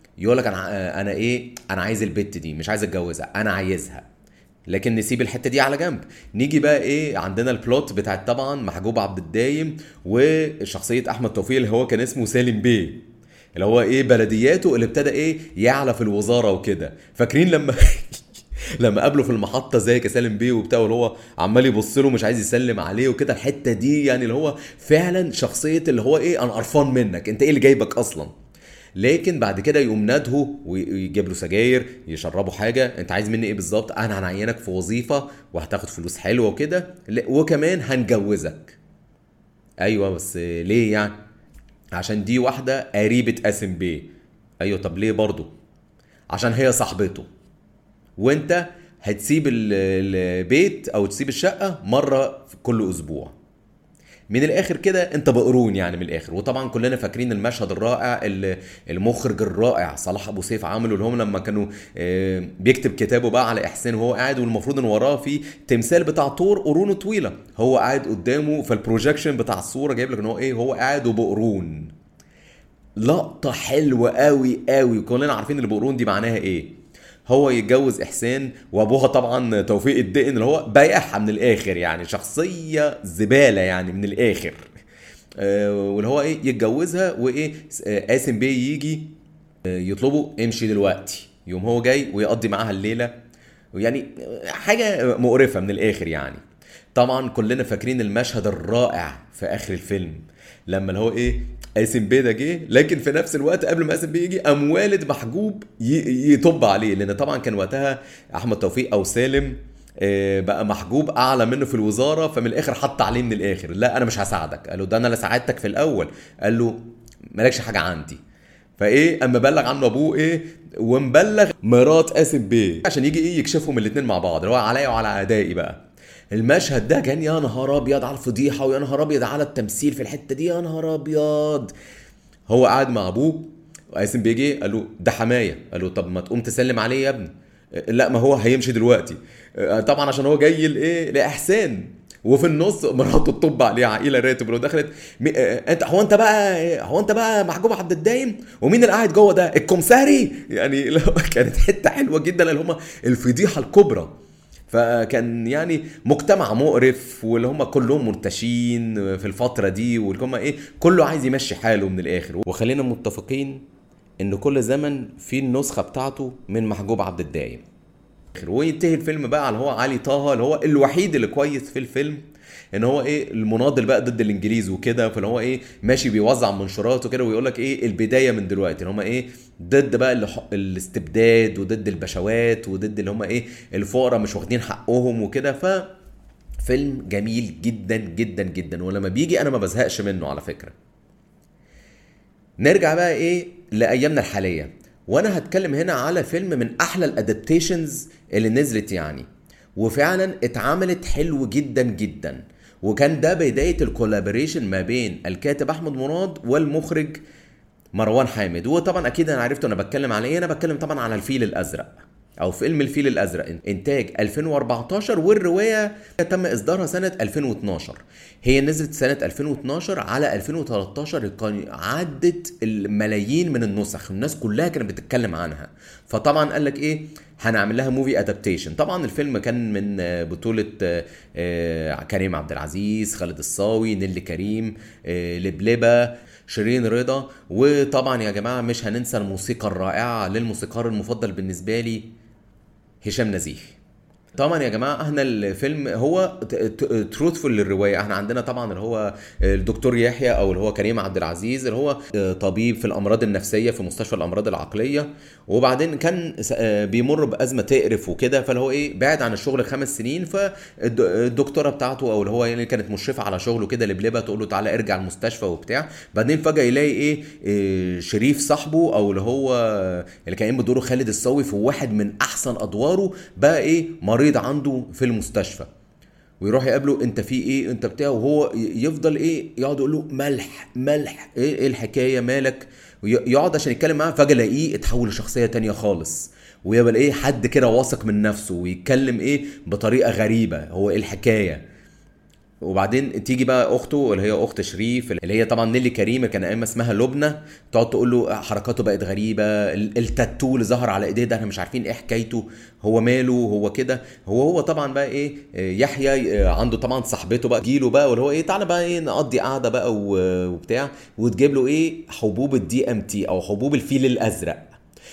A: يقول لك انا ايه، انا عايز البت دي، مش عايز اتجوزها، انا عايزها. لكن نسيب الحته دي على جنب. نيجي بقى ايه، عندنا البلوت بتاعت طبعا محجوب عبد الدايم وشخصيه احمد توفيق اللي هو كان اسمه سالم بيه، اللي هو ايه بلدياته اللي ابتدى ايه يعلى في الوزاره وكده. فاكرين لما لما قابله في المحطه زي سالم بيه وبتاع، واللي هو عمال يبص له مش عايز يسلم عليه وكده. الحته دي يعني اللي هو فعلا شخصيه اللي هو ايه، انا قرفان منك، انت ايه اللي جايبك اصلا. لكن بعد كده يقوم نادهه ويجيب له سجاير، يشربوا حاجه، انت عايز مني ايه بالظبط؟ انا هنعينك في وظيفه وهتاخد فلوس حلوه وكده، وكمان هنجوزك. ايوه بس ليه يعني؟ عشان دي واحده قريبه قاسم بيه. ايوه طب ليه برضه؟ عشان هي صاحبته، وانت هتسيب البيت او تسيب الشقه مره في كل اسبوع. من الاخر كده انت بقرون يعني من الاخر. وطبعا كلنا فاكرين المشهد الرائع اللي المخرج الرائع صلاح ابو سيف عمله، اللي هم لما كانوا بيكتب كتابه بقى على احسان وهو قاعد، والمفروض ان وراه في تمثال بتاع طور قرونه طويله، هو قاعد قدامه، فالبروجكشن بتاع الصوره جايب لك ان هو ايه، هو قاعد وبقرون. لقطه حلوه قوي قوي، وكلنا عارفين اللي بقرون دي معناها ايه. هو يتجوز احسان، وابوها طبعا توفيق الدقن اللي هو بايعها من الاخر، يعني شخصيه زباله يعني من الاخر. واللي هو ايه يتجوزها، وايه قاسم بيه يجي يطلبه امشي دلوقتي، يوم هو جاي ويقضي معاها الليله. يعني حاجه مقرفه من الاخر يعني. طبعا كلنا فاكرين المشهد الرائع في اخر الفيلم، لما اللي هو ايه قاسم بيه ده جه، لكن في نفس الوقت قبل ما قاسم بيه يجي قام والد محجوب يطب عليه، لان طبعا كان وقتها احمد توفيق او سالم بقى محجوب اعلى منه في الوزاره، فمن الاخر حط عليه من الاخر لا انا مش هساعدك. قال له ده انا اللي ساعدتك في الاول. قال له مالكش حاجه عندي. فايه اما بلغ عنه ابوه ايه، ومبلغ مرات قاسم بيه عشان يجي ايه يكشفهم الاثنين مع بعض، اللي هو عليا وعلى اعدائي بقى. المشهد ده كان يا نهار ابيض على الفضيحه، ويا نهار ابيض على التمثيل في الحته دي، يا نهار ابيض. هو قاعد مع ابوه، وقاسم بيجي قال له ده حمايه، قال له طب ما تقوم تسلم عليه يا ابني. لا ما هو هيمشي دلوقتي. طبعا عشان هو جاي لايه، لاحسان. وفي النص مراته تطب عليه عقيله راتب لو دخلت انت هو انت بقى محجوب عبد الدايم، ومين اللي قاعد جوه ده الكمساري يعني. كانت حته حلوه جدا اللي هم الفضيحه الكبرى. فكان يعني مجتمع مقرف، واللي هم كلهم مرتشين في الفترة دي، واللي هم ايه كله عايز يمشي حاله من الاخر. وخلينا متفقين ان كل زمن فيه النسخة بتاعته من محجوب عبد الدايم. وينتهي الفيلم بقى على هو علي طه، اللي هو الوحيد اللي كويس في الفيلم، ان هو ايه المناضل بقى ضد الانجليز وكده. فاللي هو ايه ماشي بيوزع منشورات وكده، ويقول لك ايه البدايه من دلوقتي، اللي هم ايه ضد بقى الاستبداد، وضد البشوات، وضد اللي هم ايه الفقراء مش واخدين حقهم وكده. فيلم جميل جدا جدا جدا، ولما بيجي انا ما بزهقش منه على فكره. نرجع بقى ايه لايامنا الحاليه، وانا هتكلم هنا على فيلم من احلى الادابتيشنز اللي نزلت يعني، وفعلا اتعملت حلو جدا جدا. وكان ده بداية الكولابوريشن ما بين الكاتب احمد مراد والمخرج مروان حامد. وطبعا اكيد انا عرفت انا بتكلم على ايه، انا بتكلم طبعا على الفيل الازرق او فيلم الفيل الازرق، انتاج 2014، والروايه تم اصدارها سنه 2012. هي نزلت سنه 2012 على 2013، كان عدت الملايين من النسخ، الناس كلها كانت بتتكلم عنها. فطبعا قال لك ايه هنعمل لها موفي ادابتيشن. طبعا الفيلم كان من بطوله كريم عبد العزيز، خالد الصاوي، نيللي كريم، لبلبه، شيرين رضا. وطبعا يا جماعه مش هننسى الموسيقى الرائعه للموسيقار المفضل بالنسبه لي هشام نزيه. طبعا يا جماعه احنا الفيلم هو تروثفول للروايه. احنا عندنا طبعا اللي هو الدكتور يحيى او اللي هو كريم عبد العزيز، اللي هو طبيب في الامراض النفسيه في مستشفى الامراض العقليه، وبعدين كان بيمر بازمه تقرف وكده، فاللي هو ايه بعد عن الشغل 5 سنين. فالدكتوره بتاعته او اللي هو يعني كانت مشرفه على شغله كده لبلبه، تقول له تعالى ارجع المستشفى وبتاع. بعدين فجاه يلاقي ايه شريف صاحبه او اللي هو اللي كان بدوره خالد الصاوي في واحد من احسن ادواره بقى ايه مريض عنده في المستشفى، ويروح يقابله انت في ايه انت بتاعه، وهو يفضل ايه يقعد يقول له ملح ملح ايه الحكايه مالك، ويقعد عشان يتكلم معاه. فجاه الاقيه اتحول لشخصيه تانية خالص، ويبقى ايه حد كده واثق من نفسه، ويتكلم ايه بطريقه غريبه، هو ايه الحكايه. وبعدين تيجي بقى اخته اللي هي اخت شريف، اللي هي طبعا نيلي كريمه، كان ايام اسمها لبنى، تقعد تقول له حركاته بقت غريبه، التاتو اللي ظهر على ايديه ده احنا مش عارفين ايه حكايته، هو ماله، هو كده. هو طبعا بقى ايه، يحيى عنده طبعا صاحبته بقى جيله بقى، واللي هو ايه تعالى بقى ايه نقضي قعده بقى وبتاع، وتجيب له ايه حبوب الدي ام تي او حبوب الفيل الازرق.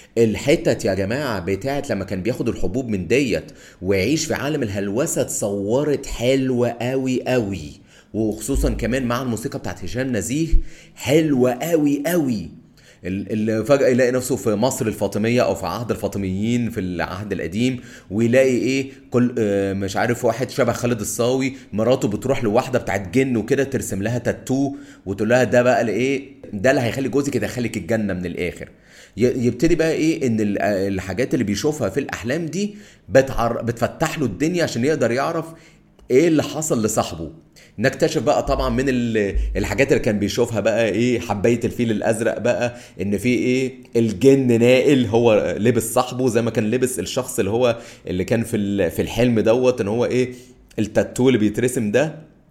A: الحتت يا جماعة بتاعت لما كان بياخد الحبوب من ديت ويعيش في عالم الهلوسة اتصورت حلوة قوي قوي، وخصوصا كمان مع الموسيقى بتاعت هشام نزيه حلوة قوي قوي. اللي فجأة يلاقي نفسه في مصر الفاطمية او في عهد الفاطميين في العهد القديم، ويلاقي ايه كل مش عارف واحد شبه خالد الصاوي مراته بتروح لواحدة بتاعت جن وكده ترسم لها تاتو وتقول لها ده بقى الايه، ده اللي هيخلي جوزك يدخلك الجنة من الاخر. يبتدي بقى ايه ان الحاجات اللي بيشوفها في الاحلام دي بتفتح له الدنيا عشان يقدر يعرف ايه اللي حصل لصاحبه. نكتشف بقى طبعا من الحاجات اللي كان بيشوفها بقى ايه حبايه الفيل الازرق بقى، ان في ايه الجن نائل هو لبس صاحبه زي ما كان لبس الشخص اللي هو اللي كان في الحلم دوت، ان هو ايه التاتو اللي بيترسم ده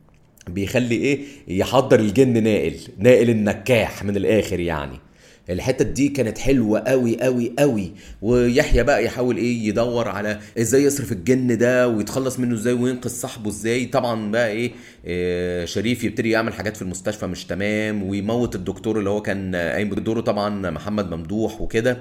A: بيخلي ايه يحضر الجن نائل النكاح من الاخر يعني. الحتة دي كانت حلوة قوي قوي قوي. ويحيى بقى يحاول ايه يدور على ازاي يصرف الجن ده ويتخلص منه ازاي وينقذ صاحبه ازاي. طبعا بقى ايه, شريف يبتدي يعمل حاجات في المستشفى مش تمام ويموت الدكتور اللي هو كان قايم بدوره طبعا محمد ممدوح وكده.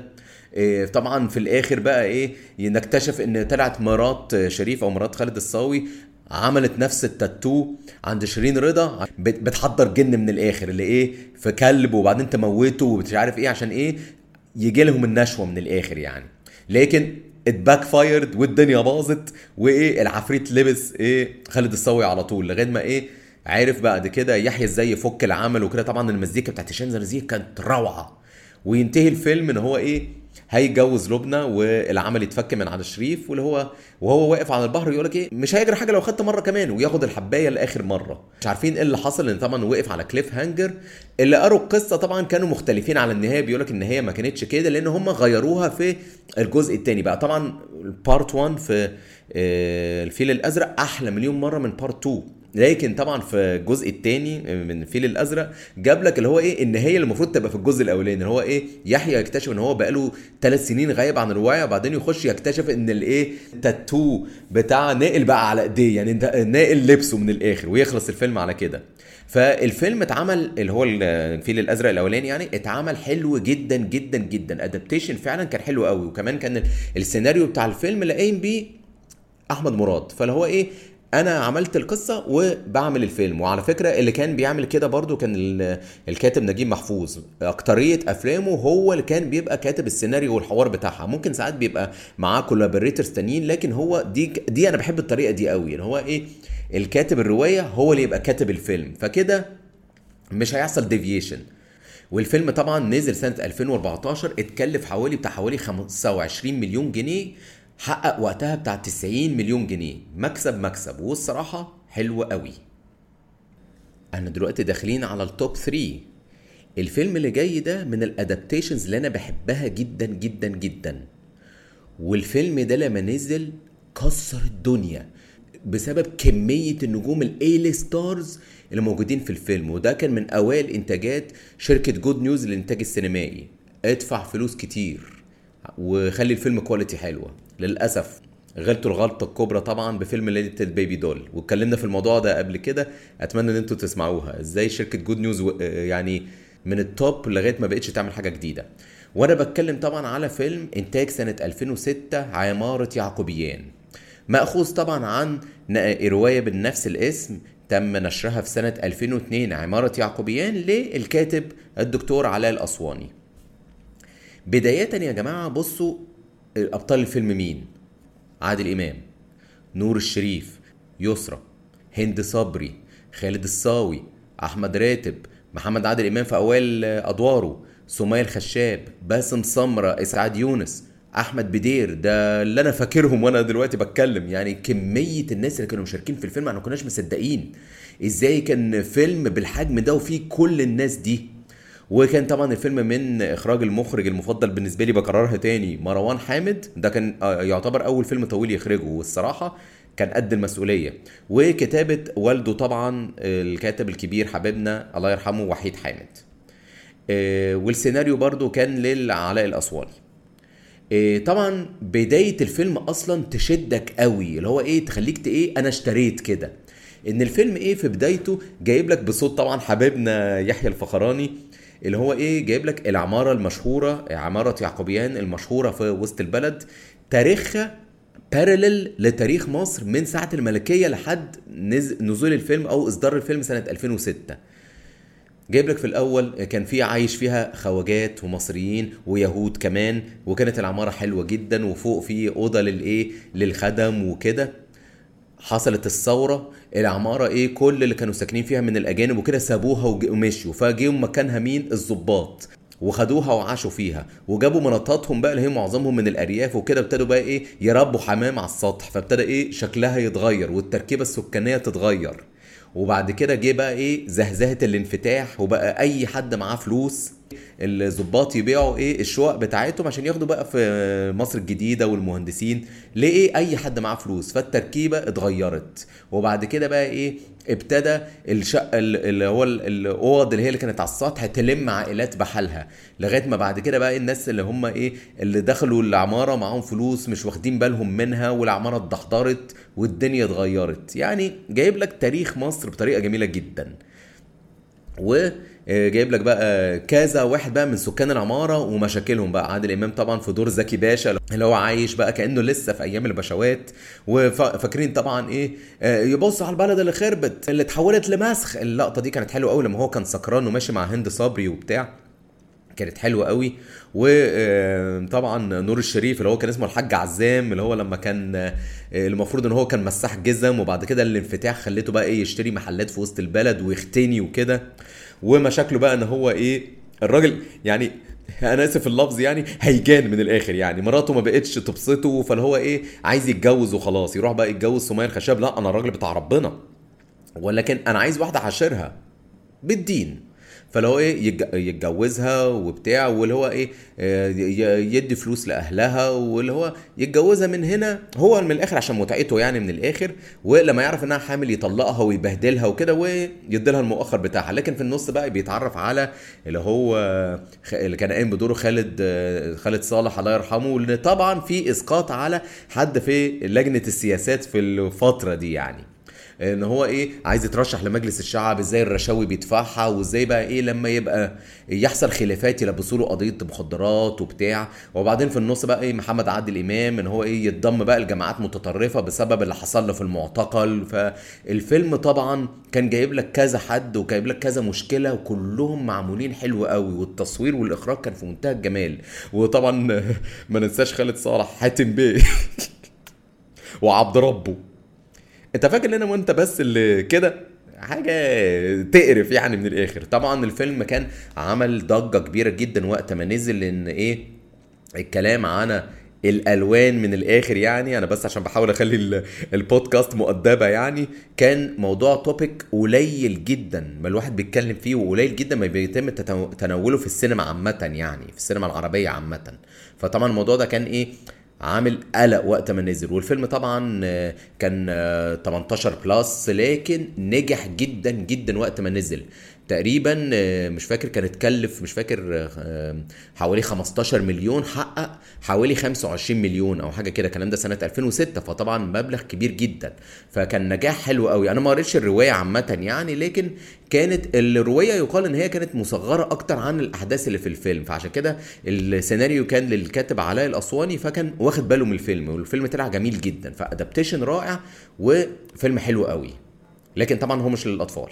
A: طبعا في الاخر بقى ايه نكتشف ان طلعت مرات شريف او مرات خالد الصاوي عملت نفس التاتو عند شيرين رضا، بتحضر جن من الاخر اللي ايه في كلب وبعدين تموته ومش عارف ايه عشان ايه يجي لهم النشوه من الاخر يعني. لكن اتباك فايرد والدنيا باظت، وايه العفريت لبس ايه خالد الصاوي على طول لغايه ما ايه عارف بعد كده يحيى ازاي يفك العمل وكده. طبعا المزيكا بتاعت هشام زنزيه كانت روعه. وينتهي الفيلم ان هو ايه هيتجوز لبنى والعمل يتفك من على شريف، واللي هو وهو واقف على البحر يقول لك ايه مش هيجري حاجه لو خدت مره كمان، وياخد الحبايه لاخر مره. مش عارفين ايه اللي حصل لان طبعا وقف على كليف هانجر. اللي قروا القصه طبعا كانوا مختلفين على النهايه، بيقول لك النهايه ما كانتش كده لان هم غيروها في الجزء الثاني بقى. طبعا بارت 1 في الفيل الازرق احلى مليون مره من بارت 2، لكن طبعا في الجزء الثاني من الفيل الازرق جاب لك اللي هو ايه النهايه اللي المفروض تبقى في الجزء الاولاني، اللي هو ايه يحيى يكتشف ان هو بقاله 3 سنين غايب عن الوعي، وبعدين يخش يكتشف ان الايه التاتو بتاع نائل بقى على ايديه، يعني نائل لبسه من الاخر، ويخلص الفيلم على كده. فالفيلم اتعمل اللي هو الفيل الازرق الاولاني يعني اتعمل حلو جدا جدا جدا، ادابتيشن فعلا كان حلو قوي. وكمان كان السيناريو بتاع الفيلم اللي قايم بيه احمد مراد، فاللي هو ايه انا عملت القصه وبعمل الفيلم. وعلى فكره اللي كان بيعمل كده برضو كان الكاتب نجيب محفوظ، اكتريه افلامه هو اللي كان بيبقى كاتب السيناريو والحوار بتاعها، ممكن ساعات بيبقى معاه كولابوريتورز تانيين، لكن هو دي انا بحب الطريقه دي قوي، اللي هو ايه الكاتب الروايه هو اللي يبقى كاتب الفيلم، فكده مش هيحصل ديفيشن. والفيلم طبعا نزل سنة 2014، اتكلف حوالي 25 مليون جنيه، حقق وقتها بتاع 90 مليون جنيه، مكسب والصراحة حلو قوي. انا دلوقتي داخلين على التوب 3. الفيلم اللي جاي ده من الادابتيشنز اللي انا بحبها جدا جدا جدا، والفيلم ده لما نزل كسر الدنيا بسبب كمية النجوم الاي ستارز اللي موجودين في الفيلم. وده كان من اوائل انتاجات شركة جود نيوز للانتاج السينمائي. ادفع فلوس كتير وخلي الفيلم كواليتي حلوة. للأسف غلطوا الغلطة الكبرى طبعا بفيلم ليلة البيبي دول، واتكلمنا في الموضوع ده قبل كده، اتمنى ان انتوا تسمعوها ازاي شركة جود نيوز يعني من التوب لغاية ما بقتش تعمل حاجة جديدة. وانا بتكلم طبعا على فيلم انتاج سنة 2006 عمارة يعقوبيان، مأخوذ طبعا عن رواية بنفس الاسم تم نشرها في سنة 2002 عمارة يعقوبيان للكاتب الدكتور علاء الأسواني. بداية يا جماعة بصوا أبطال الفيلم مين: عادل إمام، نور الشريف، يسرى، هند صبري، خالد الصاوي، أحمد راتب، محمد عادل إمام في أوائل أدواره، سمية الخشاب، باسم سمرة، إسعاد يونس، احمد بدير، ده اللي انا فاكرهم وانا دلوقتي بتكلم. يعني كميه الناس اللي كانوا مشاركين في الفيلم احنا ما كناش مصدقين ازاي كان فيلم بالحجم ده وفيه كل الناس دي. وكان طبعا الفيلم من اخراج المخرج المفضل بالنسبه لي، بكررها تاني، مروان حامد. ده كان يعتبر اول فيلم طويل يخرجه، والصراحه كان قد المسؤولية. وكتابة والده طبعا الكاتب الكبير حبيبنا الله يرحمه وحيد حامد. والسيناريو برضو كان لعلاء الأسواني. طبعا بداية الفيلم اصلا تشدك قوي، اللي هو ايه، تخليك ايه، انا اشتريت كده. ان الفيلم ايه في بدايته جايب لك بصوت طبعا حبيبنا يحيى الفخراني، اللي هو ايه، جايب لك العمارة المشهورة، عمارة يعقوبيان المشهورة في وسط البلد، تاريخها بارلل لتاريخ مصر من ساعة الملكية لحد نزول الفيلم او اصدار الفيلم سنة 2006. جايب لك في الاول كان في عايش فيها خواجات ومصريين ويهود كمان، وكانت العمارة حلوة جدا، وفوق في اوضة للايه، للخدم وكده. حصلت الثورة، العمارة ايه، كل اللي كانوا ساكنين فيها من الاجانب وكده سابوها ومشوا، فجيوا مكانها مين، الضباط، وخدوها وعاشوا فيها، وجابوا مناطاتهم بقى اللي هي معظمهم من الارياف وكده، ابتدوا بقى ايه، يربوا حمام على السطح، فابتدى ايه، شكلها يتغير والتركيبة السكانية تتغير. وبعد كده جه بقى ايه، زهزهة الانفتاح، وبقى اي حد معاه فلوس الضباط يبيعوا ايه، الشقق بتاعتهم عشان ياخدوا بقى في مصر الجديدة والمهندسين، ليه ايه، اي حد معاه فلوس، فالتركيبة اتغيرت. وبعد كده بقى ايه، ابتدى الشقة اللي هو الاوض اللي هي اللي كانت على السطح تلم عائلات بحالها، لغاية ما بعد كده بقى الناس اللي هم ايه، اللي دخلوا العمارة معاهم فلوس مش واخدين بالهم منها، والعمارة اتدحضرت والدنيا اتغيرت. يعني جايب لك تاريخ مصر بطريقة جميلة جدا. وجايب لك بقى كذا واحد بقى من سكان العمارة ومشاكلهم بقى. عادل إمام طبعا في دور زكي باشا اللي هو عايش بقى كأنه لسه في أيام البشوات، وفاكرين طبعا إيه، يبص على البلد اللي خربت اللي اتحولت لمسخ. اللقطة دي كانت حلوة قوي لما هو كان سكران وماشي مع هند صبري وبتاع، كانت حلوة قوي. وطبعا نور الشريف اللي هو كان اسمه الحاج عزام، اللي هو لما كان المفروض ان هو كان مساح جزم، وبعد كده الانفتاح خليته بقى ايه، يشتري محلات في وسط البلد ويختني وكده. ومشاكله بقى ان هو ايه، الراجل يعني انا اسف اللفظ يعني هيجان من الاخر، يعني مراته ما بقتش تبسطه، فاللي هو ايه، عايز يتجوز وخلاص، يروح بقى يتجوز سمية الخشاب. لا انا الراجل بتاع ربنا، ولكن انا عايز واحده عاشرها بالدين. فلو ايه، يتجوزها وبتاع، واللي هو ايه، يدي فلوس لاهلها، واللي هو يتجوزها من هنا هو من الاخر عشان متعته يعني من الاخر. ولما يعرف انها حامل يطلقها ويبهدلها وكده ويديلها المؤخر بتاعها. لكن في النص بقى بيتعرف على اللي هو اللي كان قايم بدوره خالد صالح الله يرحمه، لان طبعا في اسقاط على حد في لجنة السياسات في الفترة دي، يعني ان هو ايه، عايز يترشح لمجلس الشعب، ازاي الرشاوي بيدفعها، وازاي بقى ايه لما يبقى يحصل خلافات يلبسوا له قضيه مخدرات وبتاع. وبعدين في النص بقى ايه، محمد عادل امام ان هو ايه، يتضم بقى لجماعات متطرفه بسبب اللي حصل له في المعتقل. فالفيلم طبعا كان جايب لك كذا حد وجايب لك كذا مشكله، وكلهم معمولين حلو قوي، والتصوير والاخراج كان في منتهى الجمال. وطبعا ما ننساش خالد صالح حاتم بيه وعبد ربه. انت فاكر ان انا وانت بس اللي كده، حاجة تقرف يعني من الاخر. طبعا الفيلم كان عمل ضجة كبيرة جدا وقت ما نزل، لان ايه، الكلام عن الالوان من الاخر، يعني انا بس عشان بحاول اخلي البودكاست مؤدبة، يعني كان موضوع توبيك قليل جدا ما الواحد بيتكلم فيه، وقليل جدا ما بيتم تناوله في السينما عامة، يعني في السينما العربية عامة. فطبعا الموضوع ده كان ايه، عامل قلق وقت ما نزل. والفيلم طبعا كان 18 بلس، لكن نجح جدا جدا وقت ما نزل. تقريبا مش فاكر كان اتكلف، مش فاكر حوالي 15 مليون، حقق حوالي 25 مليون او حاجه كده، الكلام ده سنه 2006، فطبعا مبلغ كبير جدا. فكان نجاح حلو قوي. انا ما قريتش الروايه عامه يعني، لكن كانت الروايه يقال ان هي كانت مصغره اكتر عن الاحداث اللي في الفيلم، فعشان كده السيناريو كان للكاتب علاء الاسواني، فكان واخد باله من الفيلم، والفيلم طلع جميل جدا، فادابتيشن رائع وفيلم حلو قوي. لكن طبعا هو مش للاطفال.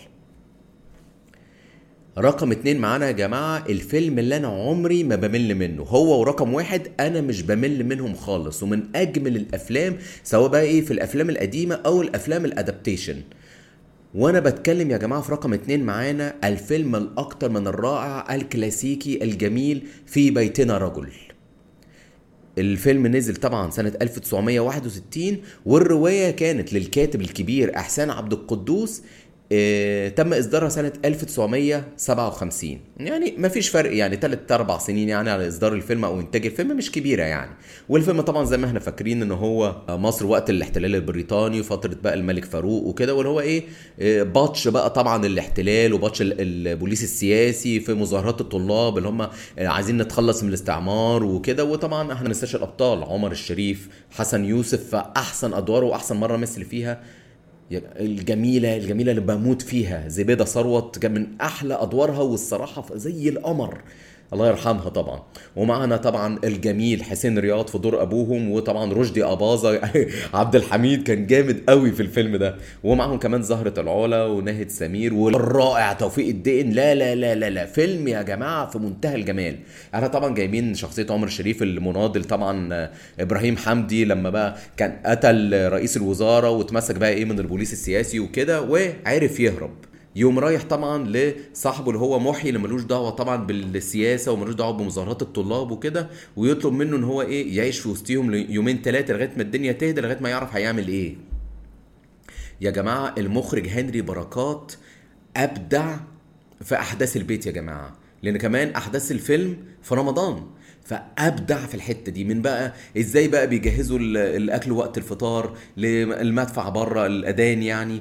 A: رقم 2 معانا يا جماعة الفيلم اللي انا عمري ما بمل منه، هو ورقم 1 انا مش بمل منهم خالص، ومن اجمل الافلام سواء بقى ايه في الافلام القديمة او الافلام الادابتيشن. وانا بتكلم يا جماعة في رقم 2 معانا الفيلم الاكتر من الرائع الكلاسيكي الجميل في بيتنا رجل. الفيلم نزل طبعا سنة 1961، والرواية كانت للكاتب الكبير احسان عبد القدوس، تم اصدارها سنة 1957. يعني ما فيش فرق، يعني 3-4 سنين يعني على اصدار الفيلم او انتاج الفيلم، مش كبيرة يعني. والفيلم طبعا زي ما احنا فاكرين ان هو مصر وقت الاحتلال البريطاني وفترة بقى الملك فاروق وكده، واللي هو ايه باتش بقى طبعا الاحتلال وباتش البوليس السياسي في مظاهرات الطلاب اللي هم عايزين نتخلص من الاستعمار وكده. وطبعا احنا ما ننساش الابطال، عمر الشريف، حسن يوسف في احسن ادواره واحسن مرة مثل فيها، الجميلة اللي بموت فيها زبيدة ثروت، من أحلى أدوارها والصراحة زي القمر، الله يرحمها طبعا. ومعنا طبعا الجميل حسين رياض في دور ابوهم، وطبعا رشدي اباظة عبد الحميد كان جامد قوي في الفيلم ده. ومعهم كمان زهرة العلا وناهد سمير والرائع توفيق الدقن. لا لا لا لا لا، فيلم يا جماعة في منتهى الجمال. احنا طبعا جايبين شخصية عمر الشريف المناضل طبعا ابراهيم حمدي لما بقى كان قتل رئيس الوزارة واتمسك بقى ايه من البوليس السياسي وكده وعرف يهرب، يوم رايح طبعا لصاحبه اللي هو محي اللي ملوش دعوه طبعا بالسياسه وملوش دعوه بمظاهرات الطلاب وكده، ويطلب منه ان هو ايه يعيش في وسطهم يومين 3 لغايه ما الدنيا تهدى، لغايه ما يعرف هيعمل ايه. يا جماعه المخرج هنري بركات ابدع في احداث البيت يا جماعه، لان كمان احداث الفيلم في رمضان، فابدع في الحته دي. من بقى ازاي بقى بيجهزوا الاكل وقت الفطار، للمدفع بره الاذان يعني،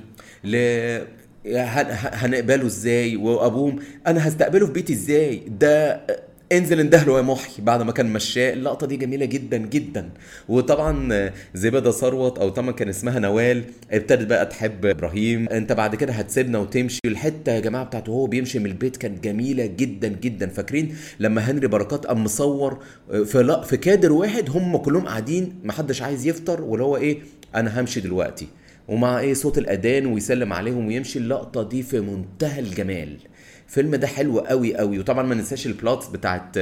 A: هنقبله ازاي، وابوهم انا هستقبله في بيتي ازاي، ده انزل اندهله يا محي بعد ما كان مشاه. اللقطه دي جميله جدا جدا. وطبعا زبيده ثروت او طبعا كان اسمها نوال ابتدت بقى تحب ابراهيم، انت بعد كده هتسيبنا وتمشي. الحته يا جماعه بتاعته وهو بيمشي من البيت كانت جميله جدا جدا. فاكرين لما هنري بركات قام مصور في كادر واحد هم كلهم قاعدين محدش عايز يفطر، واللي هو ايه انا همشي دلوقتي، ومع ايه صوت الاذان ويسلم عليهم ويمشي. اللقطه دي في منتهى الجمال. الفيلم ده حلو قوي قوي. وطبعا ما ننساش البلوتس بتاعت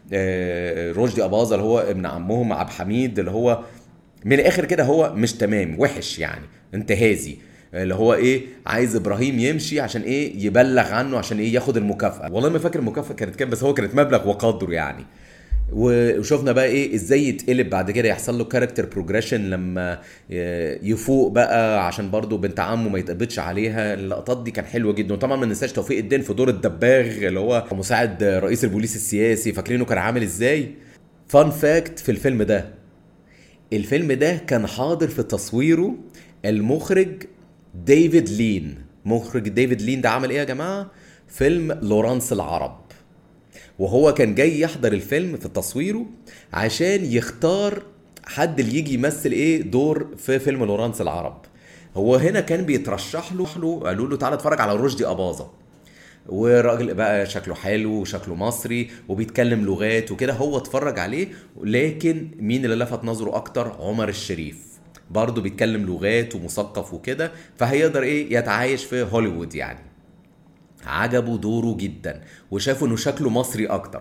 A: رشدي اباظة اللي هو ابن عمهم عبد الحميد، اللي هو من الاخر كده هو مش تمام، وحش يعني انتهازي، اللي هو ايه عايز ابراهيم يمشي عشان ايه يبلغ عنه عشان ايه ياخد المكافأة. والله ما فاكر المكافأة كانت كام، بس هو كانت مبلغ وقدره يعني. وشوفنا بقى ايه ازاي يتقلب بعد كده، يحصل له كاركتر بروجريشن لما يفوق بقى عشان برضو بنت عمه ما يتقبضش عليها. اللقطات دي كان حلوه جدا. وطبعا ما ننساش توفيق الدين في دور الدباغ اللي هو مساعد رئيس البوليس السياسي، فاكرينه كان عامل ازاي. فان فاكت في الفيلم ده كان حاضر في تصويره المخرج ديفيد لين. مخرج ديفيد لين ده عمل ايه يا جماعه؟ فيلم لورانس العرب. وهو كان جاي يحضر الفيلم في تصويره عشان يختار حد اللي يجي يمثل ايه دور في فيلم لورانس العرب. هو هنا كان بيترشح له، قالوا له تعالى اتفرج على رشدي أباظة، وراجل بقى شكله حلو وشكله مصري وبيتكلم لغات وكده. هو اتفرج عليه، لكن مين اللي لفت نظره اكتر؟ عمر الشريف، برضه بيتكلم لغات ومثقف وكده، فهيقدر ايه يتعايش في هوليوود يعني. عجبه دوره جدا وشافوا انه شكله مصري اكتر.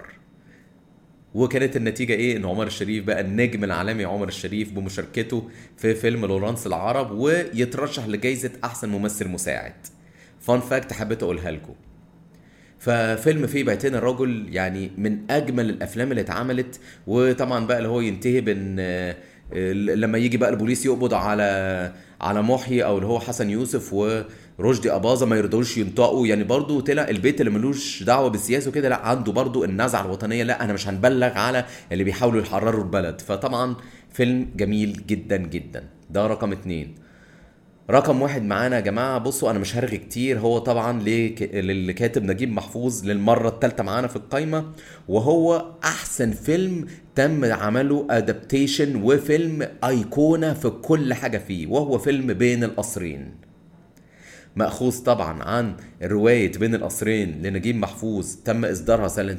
A: وكانت النتيجة ايه؟ ان عمر الشريف بقى النجم العالمي عمر الشريف بمشاركته في فيلم لورانس العرب، ويترشح لجائزة احسن ممثل مساعد. فان فاكت حبيت اقولها لكم. ففيلم فيه بيتين الرجل يعني من اجمل الافلام اللي اتعملت. وطبعا بقى اللي هو ينتهي بان لما يجي بقى البوليس يقبض على محي او اللي هو حسن يوسف ورشدي أباظة ما يرضوش ينطقوا، يعني برضو طلع البيت اللي ملوش دعوه بالسياسه وكده لا عنده برضو النزعه الوطنيه، لا انا مش هنبلغ على اللي بيحاولوا يحرروا البلد. فطبعا فيلم جميل جدا جدا. ده رقم 2. رقم 1 معانا يا جماعة، بصوا أنا مش هرغي كتير، هو طبعا للكاتب نجيب محفوظ للمرة الثالثة معانا في القايمة، وهو أحسن فيلم تم عمله أدابتيشن وفيلم أيقونة في كل حاجة فيه، وهو فيلم بين القصرين. مأخوذ طبعا عن رواية بين القصرين لنجيب محفوظ، تم إصدارها سنة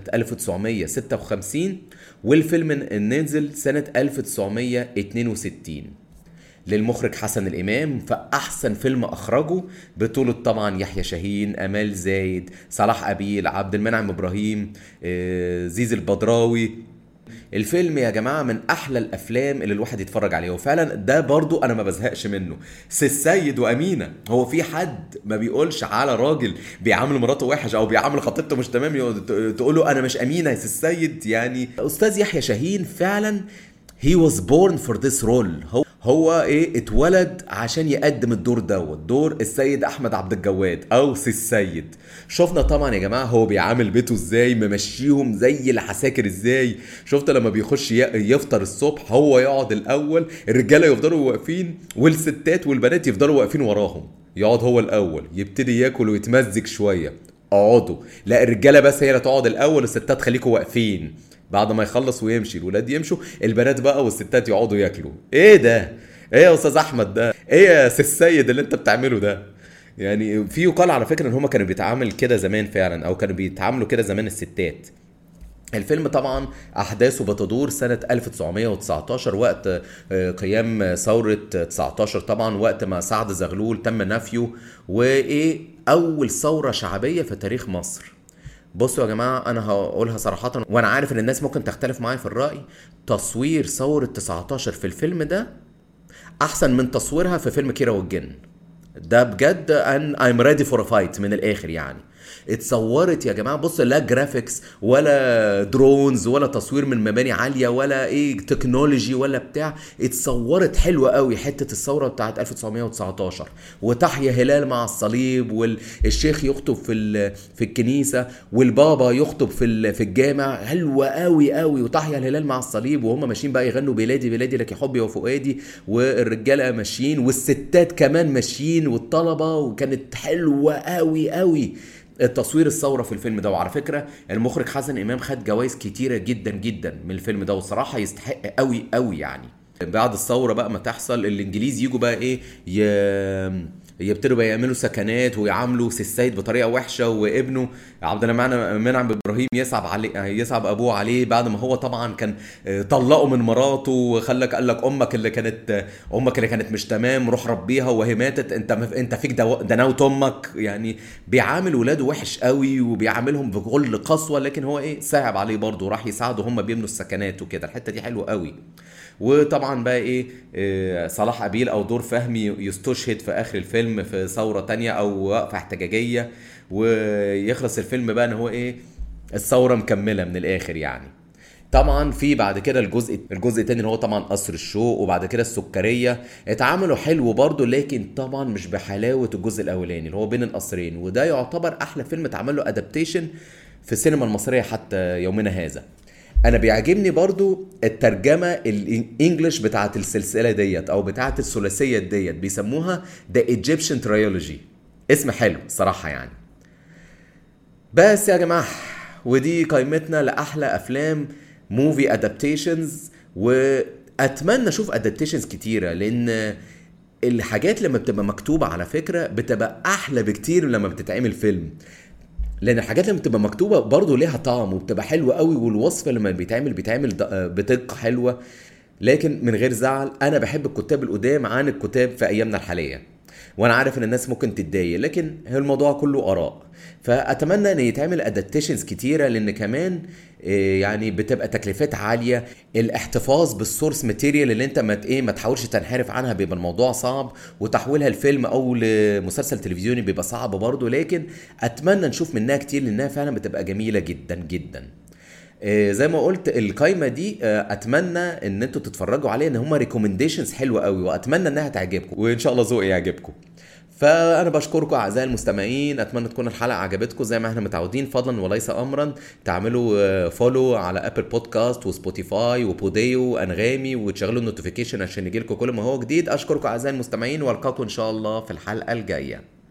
A: 1956، والفيلم نزل سنة 1962 للمخرج حسن الإمام. فأحسن فيلم أخرجه بطولة طبعا يحيى شاهين، أمال زايد، صلاح أبيل، عبد المنعم إبراهيم، زيز البدراوي. الفيلم يا جماعة من أحلى الأفلام اللي الواحد يتفرج عليه، وفعلا ده برضو أنا ما بزهقش منه. السيد وأمينة، هو في حد ما بيقولش على راجل بيعامل مراته وحش أو بيعامل خطيبته مش تمام تقوله أنا مش أمينة يا السيد؟ يعني أستاذ يحيى شاهين فعلا he was born for this role. هو ايه اتولد عشان يقدم الدور دوت، دور السيد احمد عبد الجواد او سي السيد. شفنا طبعا يا جماعه هو بيعامل بيته ازاي، ممشيهم زي العساكر ازاي. شفت لما بيخش يفطر الصبح هو يقعد الاول، الرجاله يفضلوا واقفين والستات والبنات يفضلوا واقفين وراهم، يقعد هو الاول يبتدي ياكل ويتمزج شويه، اقعدوا. لا الرجاله بس هي اللي تقعد الاول، الستات خليكوا واقفين. بعد ما يخلص ويمشي الولاد يمشوا، البنات بقى والستات يقعدوا ياكلوا. ايه ده؟ ايه يا استاذ احمد ده؟ ايه يا سي السيد اللي انت بتعمله ده؟ يعني في يقال على فكره ان هما كانوا بيتعامل كده زمان فعلا، او كانوا بيتعاملوا كده زمان الستات. الفيلم طبعا احداثه بتدور سنة 1919 وقت قيام ثورة 19 طبعا، وقت ما سعد زغلول تم نفيه، وايه اول ثورة شعبية في تاريخ مصر. بصوا يا جماعة انا هقولها صراحة، وانا عارف ان الناس ممكن تختلف معايا في الرأي، تصوير ثورة 19 في الفيلم ده احسن من تصويرها في فيلم كيرة والجن. ده بجد ان I'm ready for a fight من الاخر يعني. اتصورت يا جماعه، بص لا جرافيكس ولا درونز ولا تصوير من مباني عاليه ولا ايه تكنولوجي ولا بتاع، اتصورت حلوه قوي حته الثوره بتاعت 1919، وتحيا هلال مع الصليب، والشيخ يخطب في الكنيسه، والبابا يخطب في الجامع، حلوه قوي قوي، وتحيا الهلال مع الصليب، وهم ماشيين بقى يغنوا بلادي بلادي لك يا حبي وفؤادي، والرجاله ماشيين والستات كمان ماشيين والطلبه، وكانت حلوه قوي قوي التصوير الثوره في الفيلم ده. وعلى فكره المخرج حسن امام خد جوائز كتيره جدا جدا من الفيلم ده، والصراحه يستحق قوي قوي يعني. بعد الثوره بقى ما تحصل الانجليز يجوا بقى ايه يبتدوا بقى يعملوا سكنات ويعاملوا سي السيد بطريقه وحشه، وابنه عبد المنعم ابراهيم يصعب ابوه عليه بعد ما هو طبعا كان طلقه من مراته، وخلك قال لك امك اللي كانت مش تمام روح ربيها وهي ماتت، انت فيك دناوت امك. يعني بيعامل ولاده وحش قوي وبيعاملهم بكل قسوه، لكن هو ايه صعب عليه برضه، راح يساعده هم بيبنوا السكنات وكده. الحته دي حلوه قوي. وطبعا بقى ايه صلاح قبيل او دور فهمي يستشهد في اخر الفيلم في ثورة تانية او وقفة احتجاجية، ويخلص الفيلم بقى ان هو ايه الثورة مكملة من الاخر يعني. طبعا في بعد كده الجزء التاني اللي هو طبعا قصر الشوق، وبعد كده السكرية، اتعملوا حلو برضو، لكن طبعا مش بحلاوة الجزء الاولاني اللي هو بين القصرين، وده يعتبر احلى فيلم اتعمل له ادابتيشن في السينما المصرية حتى يومنا هذا. انا بيعجبني برضو الترجمة الانجليش بتاعت السلسلة ديت او بتاعت الثلاثية ديت، بيسموها The Egyptian Trilogy، اسم حلو صراحة يعني. بس يا جماعة ودي قائمتنا لأحلى أفلام موفي أدابتيشنز، وأتمنى أشوف أدابتيشنز كتيرة، لأن الحاجات لما بتبقى مكتوبة على فكرة بتبقى أحلى بكتير لما بتتعمل فيلم، لان الحاجات لما بتبقى مكتوبه برضو ليها طعم وبتبقى حلوه قوي، والوصف لما بيتعمل بدقه حلوه. لكن من غير زعل، انا بحب الكتاب القدام عن الكتاب في ايامنا الحاليه، وانا عارف ان الناس ممكن تتضايق، لكن هي الموضوع كله اراء. فاتمنى ان يتعمل ادابتيشنز كتيره، لان كمان يعني بتبقى تكلفات عاليه، الاحتفاظ بالسورس ماتيريال اللي انت ما تحاولش تنحرف عنها بيبقى الموضوع صعب، وتحويلها لفيلم او لمسلسل تلفزيوني بيبقى صعب برضه. لكن اتمنى نشوف منها كتير لانها فعلا بتبقى جميله جدا جدا. زي ما قلت القايمه دي اتمنى ان انتوا تتفرجوا عليها، ان هما ريكومنديشنز حلوه قوي، واتمنى انها تعجبكم، وان شاء الله ذوقي يعجبكم. فانا بشكركم اعزائي المستمعين، اتمنى تكون الحلقه عجبتكم زي ما احنا متعودين، فضلا وليس امرا تعملوا فولو على ابل بودكاست وسبوتيفاي وبوديو وانغامي، وتشغلوا النوتيفيكيشن عشان يجيلكم كل ما هو جديد. اشكركم اعزائي المستمعين، والقاكم ان شاء الله في الحلقه الجايه.